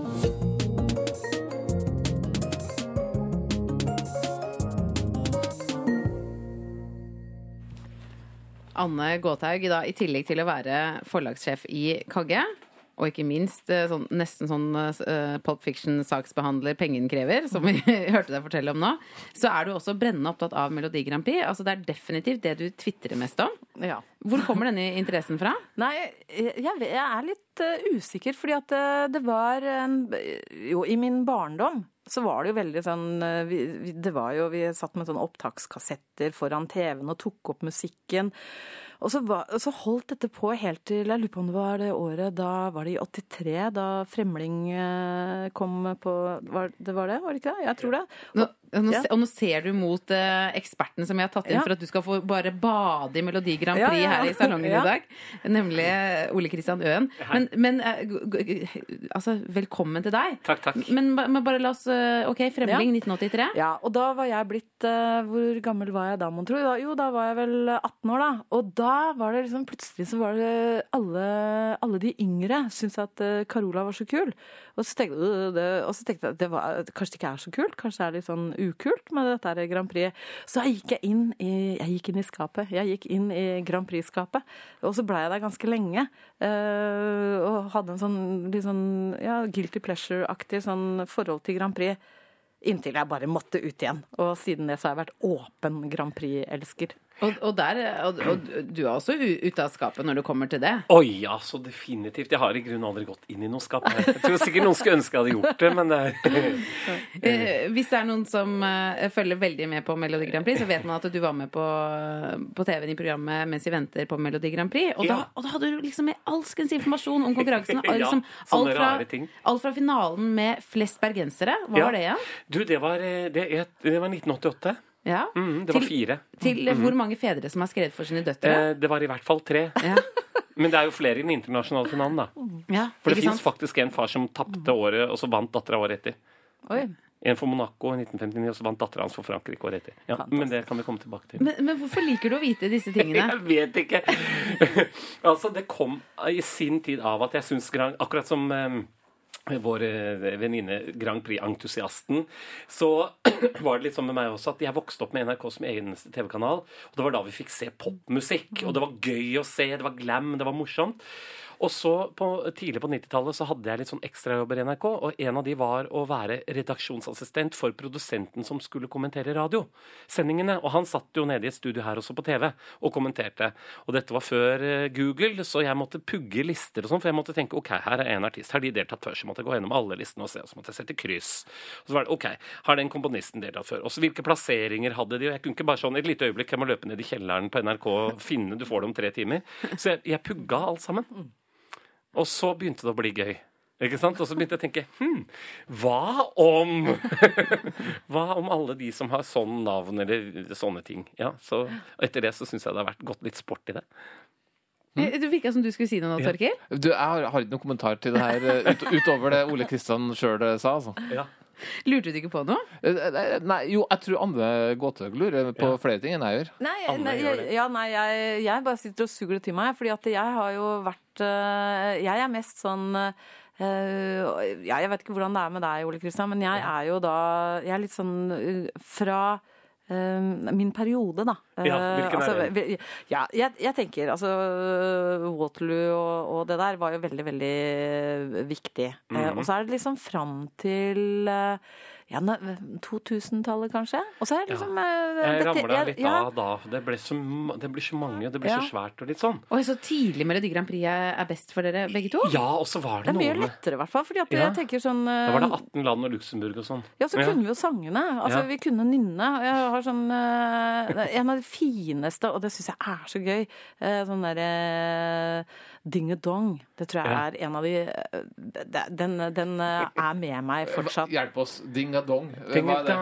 Anne Gåthaug, da, i tillegg til å være forlagssjef i Kagge, og ikke minst nesten sånn Pulp Fiction-saksbehandler pengenkrever, som vi hørte deg fortelle om nå, så er du også brennende opptatt av Melodi Grand Prix. Altså, det er definitivt det du twitterer mest om. Ja. Hvor kommer denne interessen fra? Nei, jeg er litt usikker, fordi at det var jo, i min barndom så var det jo veldig sånn, vi satt med sånne opptakskassetter foran TV-en og tok opp musikken, og så holdt dette på helt til, jeg lurer på om det var det året, da var det i 83, da Fremling kom på, var det ikke det? Jeg tror det. Og nå ser du mot eksperten som jeg har tatt inn for at du skal få bare bade i Melodi Grand Prix her i salongen i dag, nemlig Ole Kristian Øen. Men altså, velkommen til deg. Takk. Men bare la oss, Fremling 1983. Ja, og da var jeg blitt, hvor gammel var jeg da, mon tro? Jo, da var jeg vel 18 år da, og da var det liksom, plutselig så var det alle de yngre syntes at Carola var så kul. Og så tenkte jeg at det var, kanskje det ikke er så kult, kanskje det er litt sånn ukult med dette her Grand Prix. Så jeg gikk inn i skapet. Jeg gikk inn i Grand Prix-skapet. Og så ble jeg der ganske lenge. Og hadde en sånn, litt sånn, guilty pleasure-aktig sånn forhold til Grand Prix. Inntil jeg bare måtte ut igjen. Og siden det så har jeg vært åpen Grand Prix-elsker. Og du er også ute av skapet når det kommer til det? Oi, ja, så definitivt. Jeg har i grunnen aldri gått inn i noe skap. Jeg tror sikkert noen skulle ønske jeg hadde gjort det, men det er... Hvis det er noen som følger veldig med på Melodi Grand Prix, så vet man at du var med på TV-en i programmet Mens vi venter på Melodi Grand Prix. Og da hadde du liksom med alskens informasjon om konkurransen. Liksom, sånne rare ting. Alt fra finalen med flest bergensere. Hva var det igjen? Du, det var 1988. Ja. Det var 4. Til hvor mange fedre som har skrevet for sine døtre? Det var i hvert fall 3. Ja. Men det er jo flere i den internasjonale finalen, da. Ja, for det finnes faktisk en far som tappte året, og så vant dattera året etter. Oi. En for Monaco i 1959, og så vant dattera hans for Frankrike året etter. Ja, men det kan vi komme tilbake til. Men hvorfor liker du å vite disse tingene? Jeg vet ikke. Altså, det kom i sin tid av at jeg syns akkurat som vår venninne Grand Prix-entusiasten, så var det litt sånn med meg også at jeg vokste opp med NRK som eneste TV-kanal, og det var da vi fikk se popmusikk, og det var gøy å se, det var glam, det var morsomt. Og så tidlig på 90-tallet så hadde jeg litt sånn ekstrajobber i NRK, og en av de var å være redaksjonsassistent for produsenten som skulle kommentere radiosendingene. Og han satt jo nede i et studio her også på TV og kommenterte. Og dette var før Google, så jeg måtte pugge lister og sånn, for jeg måtte tenke, ok, her er en artist, har de deltatt før, så måtte jeg gå gjennom alle listene og se, og så måtte jeg sette kryss. Og så var det, ok, har den komponisten deltatt før? Og så hvilke plasseringer hadde de? Og jeg kunne ikke bare sånn, et lite øyeblikk, jeg må løpe ned i kjelleren på NRK og finne, du får det om 3 timer. Så jeg pugga alt sammen. Og så begynte det å bli gøy. Ikke sant? Og så begynte jeg å tenke, hva om alle de som har sånn navn eller sånne ting? Ja, så etter det så synes jeg det har vært gått litt sport i det. Du virket som du skulle si noe, Torkil? Jeg har ikke noen kommentar til det her utover det Ole Kristian selv sa, altså. Ja. Lurte du ikke på noe? Nei, jo, jeg tror Anne Gåthaug lurer på flere ting enn jeg gjør. Jeg bare sitter og suger det til meg, fordi at jeg har jo vært jeg er mest sånn jeg vet ikke hvordan det er med deg, Ole Kristian, men jeg er jo da jeg er litt sånn fra min periode, da. Ja, hvilken er det? Ja, jeg tenker, altså Waterloo og det der var jo veldig, veldig viktig. Og så er det liksom fram til 2000-tallet, kanskje. Og så er det liksom jeg ramla litt av da. Det blir så mange, det blir så svært og litt sånn. Og så tidlig Melodi Grand Prix er best for dere, begge to? Ja, og så var det noe. Det er mye lettere, i hvert fall, fordi at jeg tenker sånn da var det 18 land og Luxemburg og sånn. Ja, så kunne vi jo sangene. Altså, vi kunne nynne. Jeg har sånn en av de fineste, og det synes jeg er så gøy, sånn derre Ding-a-dong. Det tror jeg er en av de den er med meg fortsatt. Hjelp oss. Ding-a-dong. Hva er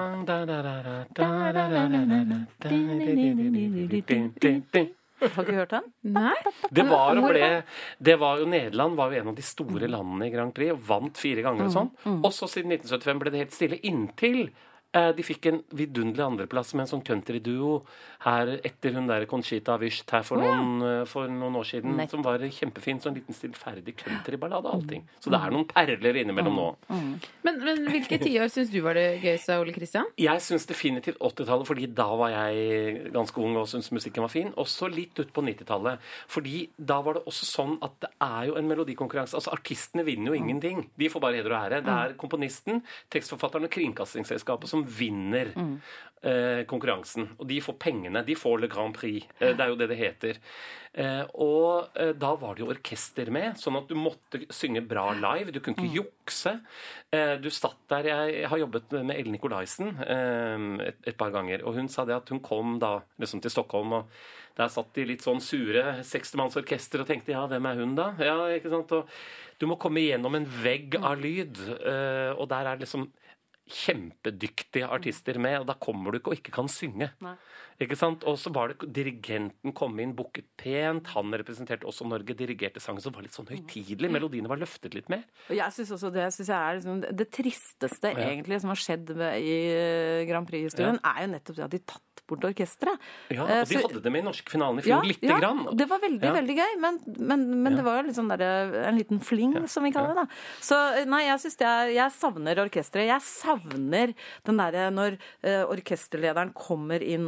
det? Har du hørt den? Nei. Det var jo Nederland var jo en av de store landene i Grand Prix og vant 4 ganger og sånn. Og så siden 1975 ble det helt stille inntil de fikk en vidunderlig andreplass med en sånn country-duo her etter hun der Conchita Wurst her for noen år siden, som var kjempefin, sånn liten stillferdig country-ballade og allting. Så det er noen perler innimellom nå. Men hvilke tiår synes du var det gøyeste, Ole Kristian? Jeg synes definitivt 80-tallet, fordi da var jeg ganske ung og synes musikken var fin. Også litt ut på 90-tallet, fordi da var det også sånn at det er jo en melodikonkurranse. Altså artistene vinner jo ingenting. De får bare heder og ære. Det er komponisten, tekstforfatteren og kringkastingsselskapet som vinner konkurransen. Og de får pengene. De får Le Grand Prix. Det er jo det heter. Og da var det jo orkester med, sånn at du måtte synge bra live. Du kunne ikke jukse. Du satt der. Jeg har jobbet med Ellen Nikolaisen et par ganger, og hun sa det at hun kom da liksom til Stockholm, og der satt de litt sånn sure 60-mannsorkester og tenkte, ja, hvem er hun da? Ja, ikke sant? Og du må komme gjennom en vegg av lyd, og der er det liksom kjempedyktige artister med, og da kommer du ikke og ikke kan synge. Nei. Ikke sant? Og så var det dirigenten kom inn, booket pent, han representerte også Norge, dirigerte sangen, så var litt sånn høytidelig, melodiene var løftet litt mer. Og jeg synes også det er liksom det tristeste egentlig som har skjedd i Grand Prix-historien, er jo nettopp det at de tatt bort orkestret. Ja, og de hadde det med i norske finalen i fjor, lite grann. Det var veldig, veldig gøy, men det var jo litt sånn en liten fling, som vi kaller det da. Så nei, jeg savner orkestret. Jeg savner den der når orkesterlederen kommer inn og skal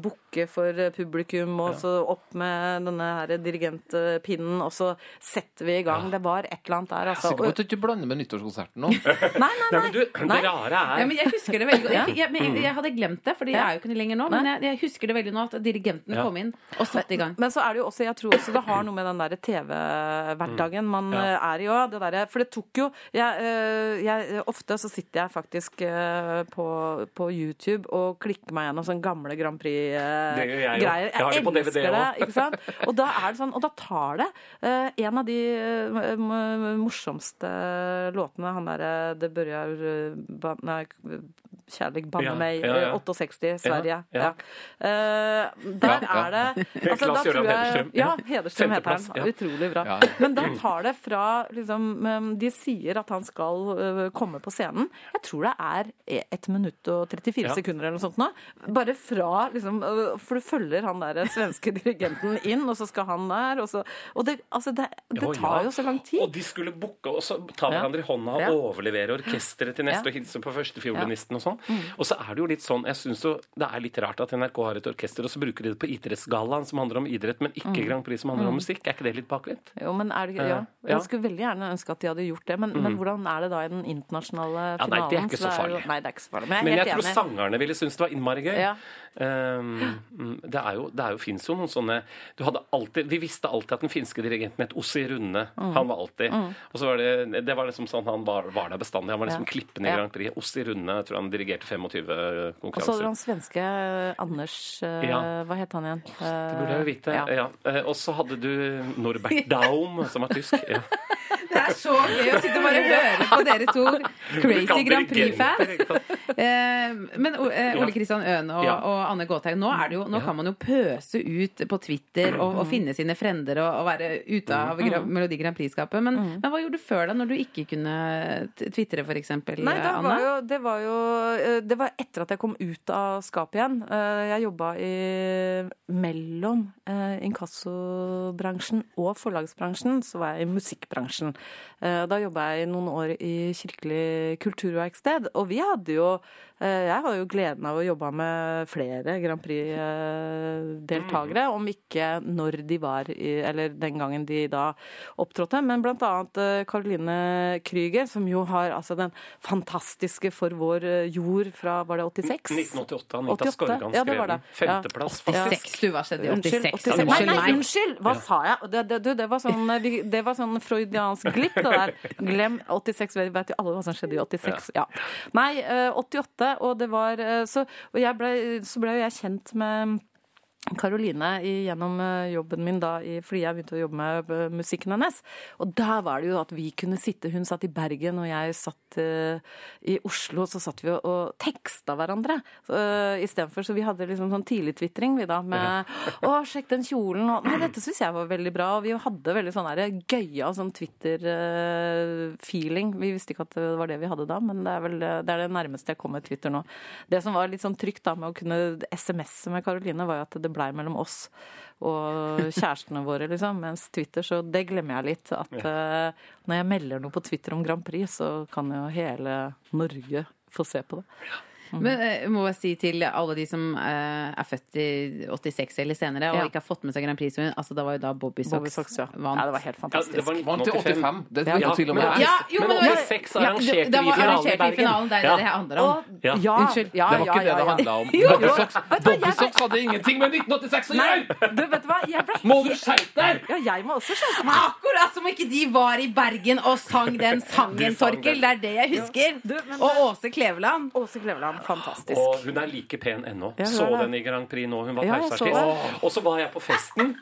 bukke for publikum, og så opp med denne her dirigentpinnen, og så setter vi i gang. Det var et eller annet der, altså. Sikker på at du ikke blander med nyttårskonserten nå? Nei. Men du, det rare Ja, men jeg husker det veldig godt. Jeg hadde glemt det, fordi jeg er jo ikke lenger nå, men jeg husker det veldig nå at dirigenten kom inn og satte i gang. Men så er det jo også, jeg tror også det har noe med den der TV-hverdagen man er i også, det der, for det tok jo ofte så sitter jeg faktisk på YouTube og klikker meg gjennom sånne gamle Grand Prix-greier. Jeg elsker det, ikke sant? Og da er det sånn, og da tar det en av de morsomste låtene, han der, det børjar Kjærlig banne meg, 68, Sverige. Der er det altså, da tror jeg, Hederstrøm heter han. Utrolig bra. Men da tar det fra liksom, de sier at han skal komme på scenen. Jeg tror det er 1 minutt og 34 sekunder eller noe sånt nå. Bare fra liksom, for du følger han der svenske dirigenten inn, og så skal han der, og det tar jo så lang tid. Og de skulle booke, og så ta hverandre i hånda og overlevere orkestret til neste og hilse på førstefiolinisten og sånn. Og så er det jo litt sånn, jeg synes jo det er litt rart at NRK har et orkester, og så bruker de det på idrettsgallaen som handler om idrett, men ikke Grand Prix som handler om musikk. Er ikke det litt bakvendt? Jo, men er det, jeg skulle veldig gjerne ønske at de hadde gjort det, men hvordan er det da i den internasjonale finalen? Nei, det er ikke så farlig. Nei, det er ikke så farlig. Men jeg tror sangerne ville synes det var innmari gøy. Det finnes jo noen sånne vi visste alltid at den finske dirigenten het Ossi Runne. Han var alltid. Og så var det var liksom sånn han var der bestandig. Han var liksom klippen i Grand Prix. Ossi Runne, jeg tror han dirigerte 25 konkurranser. Og så den svenske Anders hva het han igjen? Det burde jeg jo vite. Og så hadde du Norbert Daum, som var tysk. Det er så gøy å sitte og bare høre på dere to crazy Grand Prix-fans. Men Ole Kristian Øen og Anne Gåtheim, nå kan man jo pøse ut på Twitter og finne sine frender og være ute av Melodi Grand Prix-skapet. Men hva gjorde du før da, når du ikke kunne twittere, for eksempel, Nei, Anne? Det var etter at jeg kom ut av skapet igjen. Jeg jobbet mellom inkassobransjen og forlagsbransjen, så var jeg i musikkbransjen. Da jobbet jeg noen år i Kirkelig kulturverksted, og jeg hadde jo gleden av å jobbe med flere Grand Prix-deltagere, om ikke når de var eller den gangen de da opptrådte, men blant annet Caroline Krüger, som jo har altså den fantastiske For vår jord fra, var det 86? 1988, Anita Skorgan skrev den. 5.-plass. 86, du var skjedd i 86. Unnskyld, hva sa jeg? Det var sånn freudiansk glipp, det der. Glem 86, vi vet jo alle hva som skjedde i 86. Ja. Nei, 88, og det var så ble jeg kjent med Caroline gjennom jobben min da, fordi jeg begynte å jobbe med musikken hennes. Og der var det jo at vi kunne sitte, hun satt i Bergen, og jeg satt i Oslo, så satt vi og teksta hverandre. I stedet for, så vi hadde liksom sånn tidlig twittering, vi da, med sjekk den kjolen, og nei, dette synes jeg var veldig bra, og vi hadde veldig sånn der gøya sånn Twitter-feeling. Vi visste ikke at det var det vi hadde da, men det er det nærmeste jeg kom med Twitter nå. Det som var litt sånn trygt da, med å kunne SMS-e med Caroline, var jo at det ble mellom oss og kjærestene våre, liksom, mens Twitter, så det glemmer jeg litt, at når jeg melder noe på Twitter om Grand Prix, så kan jo hele Norge få se på det. Men må jeg si til alle de som er født i 86 eller senere og ikke har fått med seg Grand Prix, altså da var jo da Bobby Sox vant. Ja, det var helt fantastisk. Det var vant til 85. Det vet du til og med. Men 86 arrangerte vi i finalen det er det handler om. Unnskyld. Det var ikke det det handlet om. Bobby Sox hadde ingenting med 1986 å gjøre! Du vet hva, må du skjerpe deg! Ja, jeg må også skjerpe meg. Akkurat som ikke de var i Bergen og sang den sangen, Torkel. Det er det jeg husker. Og Åse Kleveland. Fantastisk. Og hun er like pen ennå. Så den i Grand Prix nå. Hun var pauseartist. Og så var jeg på festen.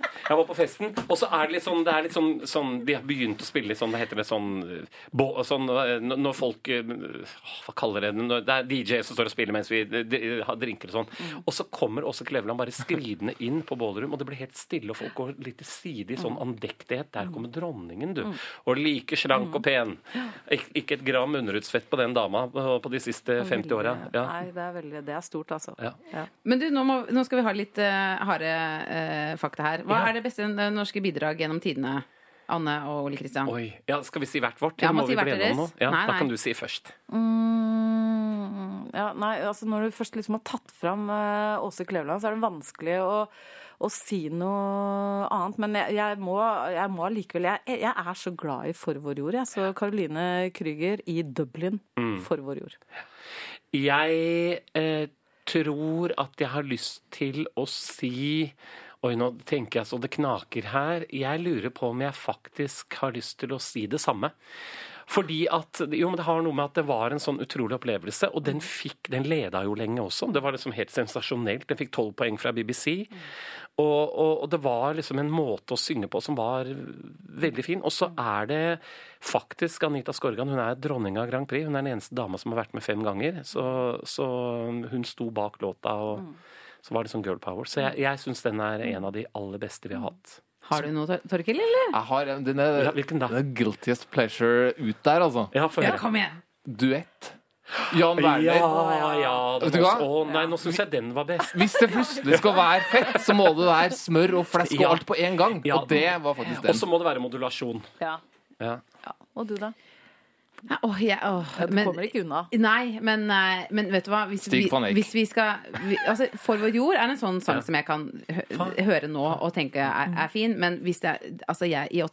Og så er det litt sånn de har begynt å spille litt sånn, hva heter det, når folk hva kaller det? Det er DJ som står og spiller mens vi har drinker og sånn. Og så kommer Åse Kleveland bare skridende inn på ballroom, og det blir helt stille, og folk går litt til side i sånn andektighet. Der kommer dronningen, du. Og like slank og pen. Ikke et gram underhudsfett på den dama på de siste 50 åra. Ja. Nei, det er stort, altså. Ja. Men du, nå skal vi ha litt harde fakta her. Hva er det beste norske bidrag gjennom tidene, Anne og Ole Kristian? Oi, skal vi si hvert vårt? Ja, må vi si hvert deres. Da kan du si først. Ja, nei, altså når du først liksom har tatt fram Åse Kleveland, så er det vanskelig å si noe annet. Men jeg må allikevel, jeg er så glad i For vår jord, jeg. Så Caroline Krüger i Dublin, For vår jord. Jeg tror at jeg har lyst til å si... Oi, nå tenker jeg så det knaker her. Jeg lurer på om jeg faktisk har lyst til å si det samme. Fordi at, jo, men det har noe med at det var en sånn utrolig opplevelse, og den leda jo lenge også. Det var liksom helt sensasjonelt. Den fikk 12 poeng fra BBC. Og det var liksom en måte å synge på som var veldig fin. Og så er det faktisk Anita Skorgan, hun er dronning av Grand Prix. Hun er den eneste dama som har vært med 5 ganger. Så hun sto bak låta, og så var det sånn girl power. Så jeg synes den er en av de aller beste vi har hatt. Har du noe, Torkild, eller? Jeg har Hvilken da? den guiltiest pleasure ut der, altså. Ja, Kom igjen! Duett. Jan Werner. Ja. Vet du hva? Nei, nå synes jeg den var best. Hvis det plutselig skal være fett, så må det være smør og flesk og alt på en gang. Ja. Og det var faktisk den. Og så må det være modulasjon. Ja. Ja. Og du da? Du kommer ikke unna. Nei, men vet du hva? Hvis vi skal altså, For vår jord er en sånn sang som jeg kan høre nå og tenke er fin, men hvis det altså jeg i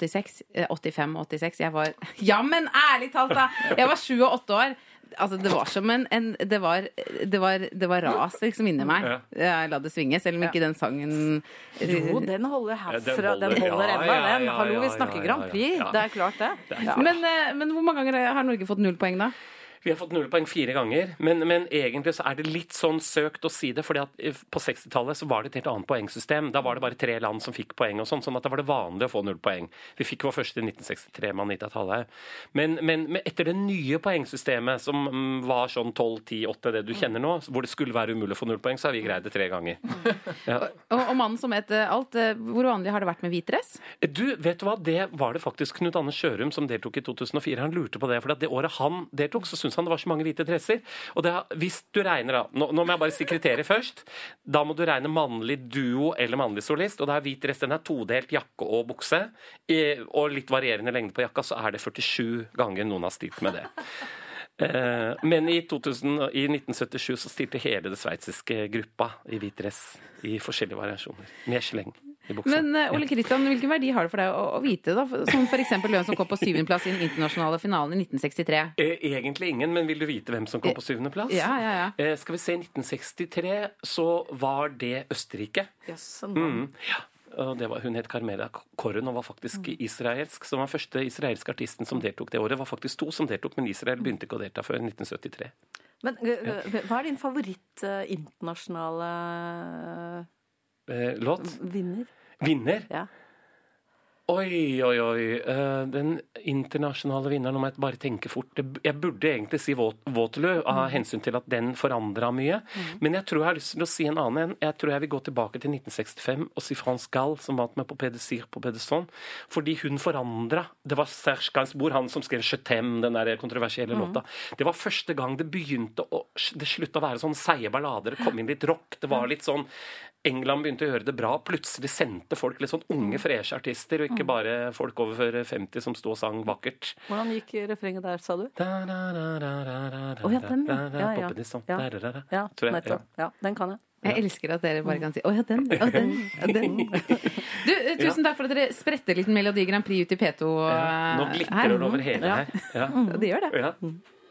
85-86 jeg var, ja, men ærlig talt da, jeg var 7 og 8 år. Altså, det var som det var ras liksom inni meg. Jeg la det svinge, selv om ikke den sangen Jo, den holder herfra. Den holder enda, den. Hallo, vi snakker Grand Prix. Det er klart det. Men hvor mange ganger har Norge fått 0 poeng da? Vi har fått 0 poeng 4 ganger, men egentlig så er det litt sånn søkt å si det, fordi at på 60-tallet så var det et helt annet poengsystem. Da var det bare 3 land som fikk poeng og sånn at da var det vanlig å få 0 poeng. Vi fikk vår første i 1963 med Anita Tallhaug. Men etter det nye poengsystemet, som var sånn 12, 10, 8, det du kjenner nå, hvor det skulle være umulig å få 0 poeng, så har vi greid det 3 ganger. Ja. Og mannen som het alt, hvor vanlig har det vært med hvit dress? Du, vet du hva? Det var det faktisk Knut Anders Kjørum som deltok i 2004. Han lurte på det, for det året han deltok, så syntes han det var så mange hvite dresser. Og hvis du regner da, nå må jeg bare si kriteriet først, da må du regne mannlig duo eller mannlig solist, og da er hvit dress, den er todelt jakke og bukse, og litt varierende lengde på jakka, så er det 47 ganger noen har stilt med det. Men i 1977 så stilte hele det sveitsiske gruppa i hvit dress i forskjellige variasjoner, med sleng i buksa. Men Ole Kristian, hvilken verdi har det for deg å vite da? Som for eksempel hvem som kom på 7. plass i den internasjonale finalen i 1963? Egentlig ingen, men vil du vite hvem som kom på 7. plass? Ja. Skal vi se, i 1963 så var det Østerrike. Ja. Og hun het Carmela Corrin og var faktisk israelsk. Som var første israelske artisten som deltok det året. Det var faktisk 2 som deltok, men Israel begynte ikke å delta før 1973. Men hva er din favoritt internasjonale låt? Vinner? Ja. Oi. Den internasjonale vinneren, nå må jeg bare tenke fort. Jeg burde egentlig si Waterloo, av hensyn til at den forandret mye. Men jeg tror jeg har lyst til å si en annen. Jeg tror jeg vil gå tilbake til 1965 og si France Gall, som vant med på Pédesir på Pédesson. Fordi hun forandret. Det var Serge Gainsbourg, han som skrev Je t'aime, den der kontroversielle låta. Det var første gang det sluttet å være sånn seie ballader, det kom inn litt rock, det var litt sånn England begynte å gjøre det bra. Plutselig sendte folk litt sånn unge, freshe artister, og ikke bare folk over 50 som stod og sang vakkert. Hvordan gikk refrenget der, sa du? Ja, den. Ja, nettopp. Ja, den kan jeg. Jeg elsker at dere bare kan si den. Du, tusen takk for at dere spretter litt Melodi Grand Prix ut i P2 her. Nå glitter det over hele her. Ja. Det gjør det. Ja.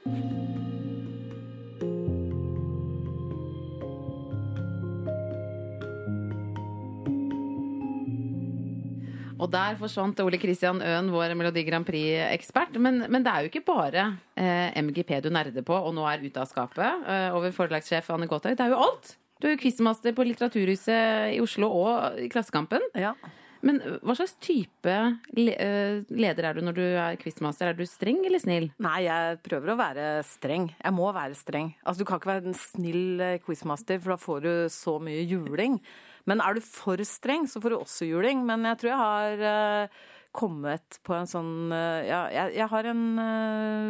Og der forsvant Ole Kristian Øen, vår Melodi Grand Prix-ekspert. Men det er jo ikke bare MGP du nerder på, og nå er ute av skapet over forlagssjef Anne Gåthaug. Det er jo alt! Du er jo quizmaster på Litteraturhuset i Oslo og i Klassekampen. Ja. Men hva slags type leder er du når du er quizmaster? Er du streng eller snill? Nei, jeg prøver å være streng. Jeg må være streng. Altså, du kan ikke være en snill quizmaster, for da får du så mye juling. Men er du for streng, så får du også juling. Men jeg tror jeg har kommet på en sånn jeg har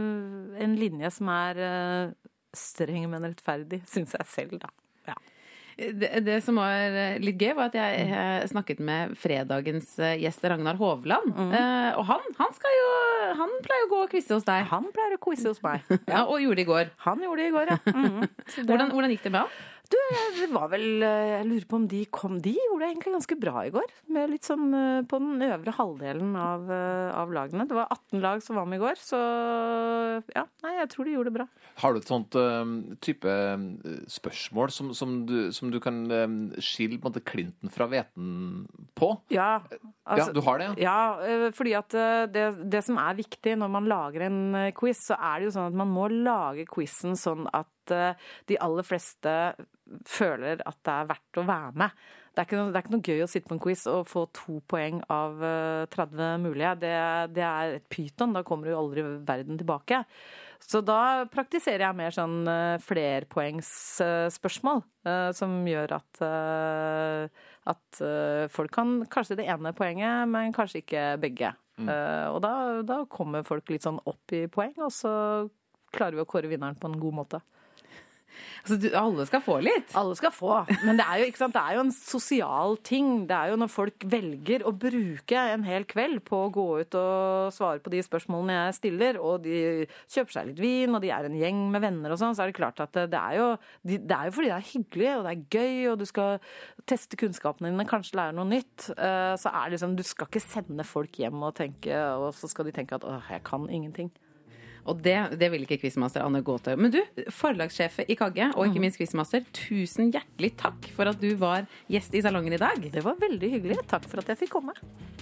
en linje som er streng, men rettferdig, synes jeg selv, da. Ja. Det som var litt gøy, var at jeg snakket med fredagens gjest Ragnar Hovland. Og han pleier å gå og quizze hos deg. Han pleier å quizze hos meg. Ja, og gjorde det i går. Han gjorde det i går, ja. Hvordan gikk det med han? Du, det var vel, jeg lurer på om de gjorde det egentlig ganske bra i går. Med litt sånn på den øvre halvdelen av lagene. Det var 18 lag som var med i går, så ja, nei, jeg tror de gjorde det bra. Har du et sånt type spørsmål som du kan skille på en måte klinten fra hveten på? Ja. Altså, ja, du har det, ja? Ja, fordi at det som er viktig når man lager en quiz, så er det jo sånn at man må lage quizen sånn at de aller fleste føler at det er verdt å være med. Det er ikke noe gøy å sitte på en quiz og få 2 poeng av 30 mulige. Det er et pyton, da kommer jo aldri verden tilbake. Så da praktiserer jeg mer sånn flerpoengsspørsmål, som gjør at folk kan kanskje det ene poenget, men kanskje ikke begge. Og da kommer folk litt sånn opp i poeng, og så klarer vi å kåre vinneren på en god måte. Altså, alle skal få litt? Alle skal få, men det er jo, ikke sant, det er jo en sosial ting. Det er jo når folk velger å bruke en hel kveld på å gå ut og svare på de spørsmålene jeg stiller, og de kjøper seg litt vin, og de er en gjeng med venner og sånn, så er det klart at det er jo fordi det er hyggelig, og det er gøy, og du skal teste kunnskapene dine, kanskje lære noe nytt. Så er det liksom, du skal ikke sende folk hjem og så skal de tenke at jeg kan ingenting. Og det vil ikke quizmaster Anne Gåthaug. Men du, forlagssjef i Kagge, og ikke minst quizmaster, tusen hjertelig takk for at du var gjest i salongen i dag. Det var veldig hyggelig. Takk for at jeg fikk komme.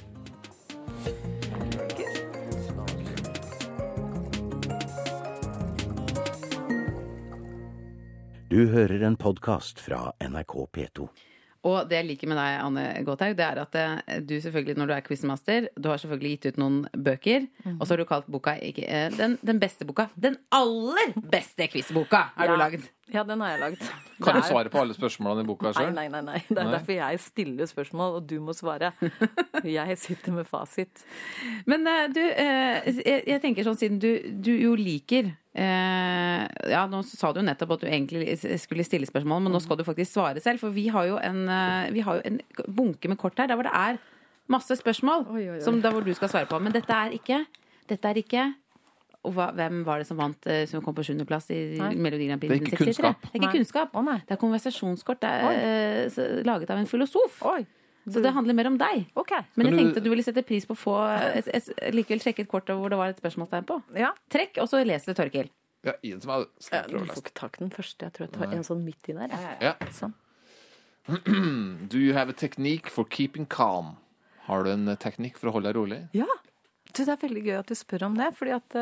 Du hører en podcast fra NRK P2. Og det jeg liker med deg, Anne Gåthaug, det er at du selvfølgelig, når du er quizmaster, du har selvfølgelig gitt ut noen bøker, og så har du kalt boka ikke, den beste boka. Den aller beste quizboka har du laget. Ja, den har jeg laget. Kan du svare på alle spørsmålene i boka selv? Nei. Det er derfor jeg stiller spørsmål, og du må svare. Jeg sitter med fasit. Men du, jeg tenker sånn, siden du jo liker ja, nå sa du jo nettopp at du egentlig skulle stille spørsmål, men nå skal du faktisk svare selv, for vi har jo en bunke med kort her, der hvor det er masse spørsmål, som der hvor du skal svare på, men dette er ikke og hvem var det som vant, som kom på 7. plass i Melodi Grand Prix? Det er ikke kunnskap. Det er ikke kunnskap. Det er konversasjonskort, det er laget av en filosof. Så det handler mer om deg. Okay. Men jeg tenkte at du ville sette pris på å få likevel trekke et kort hvor det var et spørsmålstegn på. Ja. Trekk, og så les det, Torkil. Ja, Iden som er du får ikke tak den første. Jeg tror jeg tar en sånn midt i der. Ja. Sånn. Do you have a technique for keeping calm? Har du en teknikk for å holde deg rolig? Ja. Det er veldig gøy at du spør om det, fordi at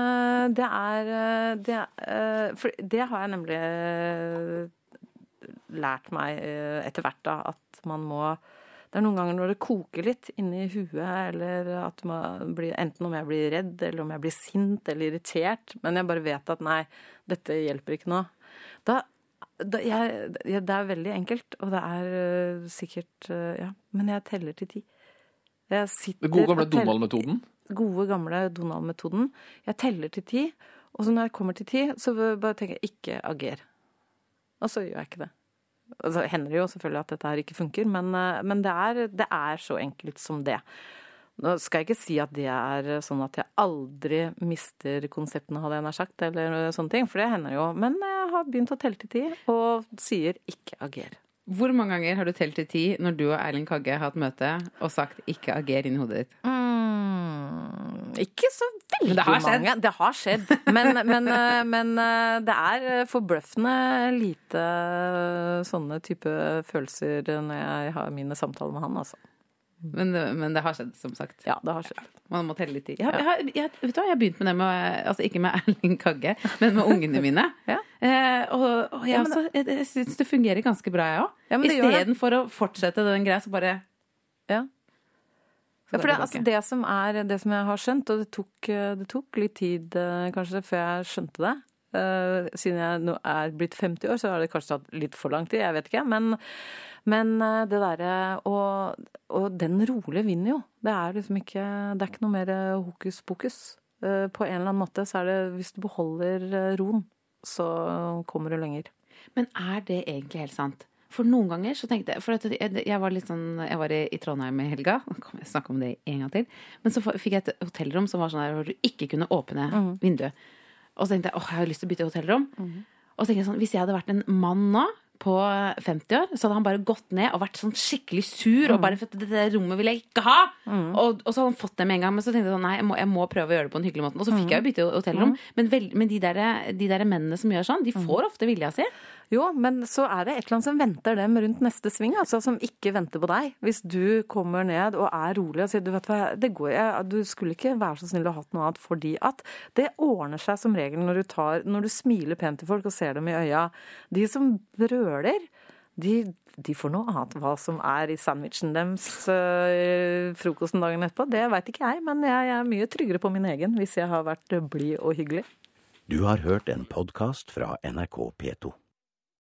for det har jeg nemlig lært meg etter hvert da, at man må, det er noen ganger når det koker litt inni huet, eller at man blir, enten om jeg blir redd, eller om jeg blir sint eller irritert, men jeg bare vet at nei, dette hjelper ikke nå. Det er veldig enkelt, og det er sikkert, ja, men jeg teller til 10. Det gode gamle Donald-metoden? Gode gamle Donald-metoden. Jeg teller til 10, og så når jeg kommer til 10, så bare tenker jeg ikke ager. Og så gjør jeg ikke det. Og så hender det jo selvfølgelig at dette her ikke funker, men det er så enkelt som det. Nå skal jeg ikke si at det er sånn at jeg aldri mister konseptene, hadde jeg nær sagt, eller sånne ting, for det hender jo. Men jeg har begynt å telle til 10, og sier ikke ager. Hvor mange ganger har du telt til 10 når du og Erling Kagge har hatt møte og sagt ikke ager inn i hodet ditt? Ikke så veldig mange. Det har skjedd. Men det er forbløffende lite sånne type følelser når jeg har mine samtaler med han, altså. Men det har skjedd, som sagt. Ja, det har skjedd. Man må telle litt i. Vet du hva, jeg har begynt med det med, altså ikke med Erling Kagge, men med ungene mine. Ja. Og jeg synes det fungerer ganske bra, jeg også. Ja, i stedet for å fortsette den greia, så bare... Ja. Ja, for det som jeg har skjønt, og det tok litt tid kanskje før jeg skjønte det, siden jeg nå er blitt 50 år, så har det kanskje tatt litt for lang tid, jeg vet ikke, men det derre, og den rolig vinner jo. Det er liksom ikke noe mer hokus pokus. På en eller annen måte så er det, hvis du beholder roen, så kommer du lenger. Men er det egentlig helt sant? For noen ganger så tenkte jeg, for at jeg var litt sånn, jeg var i Trondheim i helga, nå kan jeg snakke om det en gang til, men så fikk jeg et hotellrom som var sånn der hvor du ikke kunne åpne vinduet. Og så tenkte jeg, jeg har lyst til å bytte hotellrom. Og så tenkte jeg sånn, hvis jeg hadde vært en mann nå, på 50 år, så hadde han bare gått ned og vært sånn skikkelig sur, og bare, for dette rommet vil jeg ikke ha! Og så hadde han fått det med en gang, men så tenkte jeg sånn, nei, jeg må prøve å gjøre det på en hyggelig måte. Og så fikk jeg jo bytte hotellrom, men de der mennene som gjør sånn, de får ofte vilja si. Jo, men så er det et eller annet som venter dem rundt neste sving, altså som ikke venter på deg. Hvis du kommer ned og er rolig og sier, du vet hva, det går, du skulle ikke være så snill å ha hatt noe annet, fordi at det ordner seg som regel når du smiler pent til folk og ser dem i øya. De som brøler, de får noe annet. Hva som er i sandwichen deres frokosten dagen etterpå, det vet ikke jeg, men jeg er mye tryggere på min egen hvis jeg har vært blid og hyggelig. Du har hørt en podcast fra NRK P2.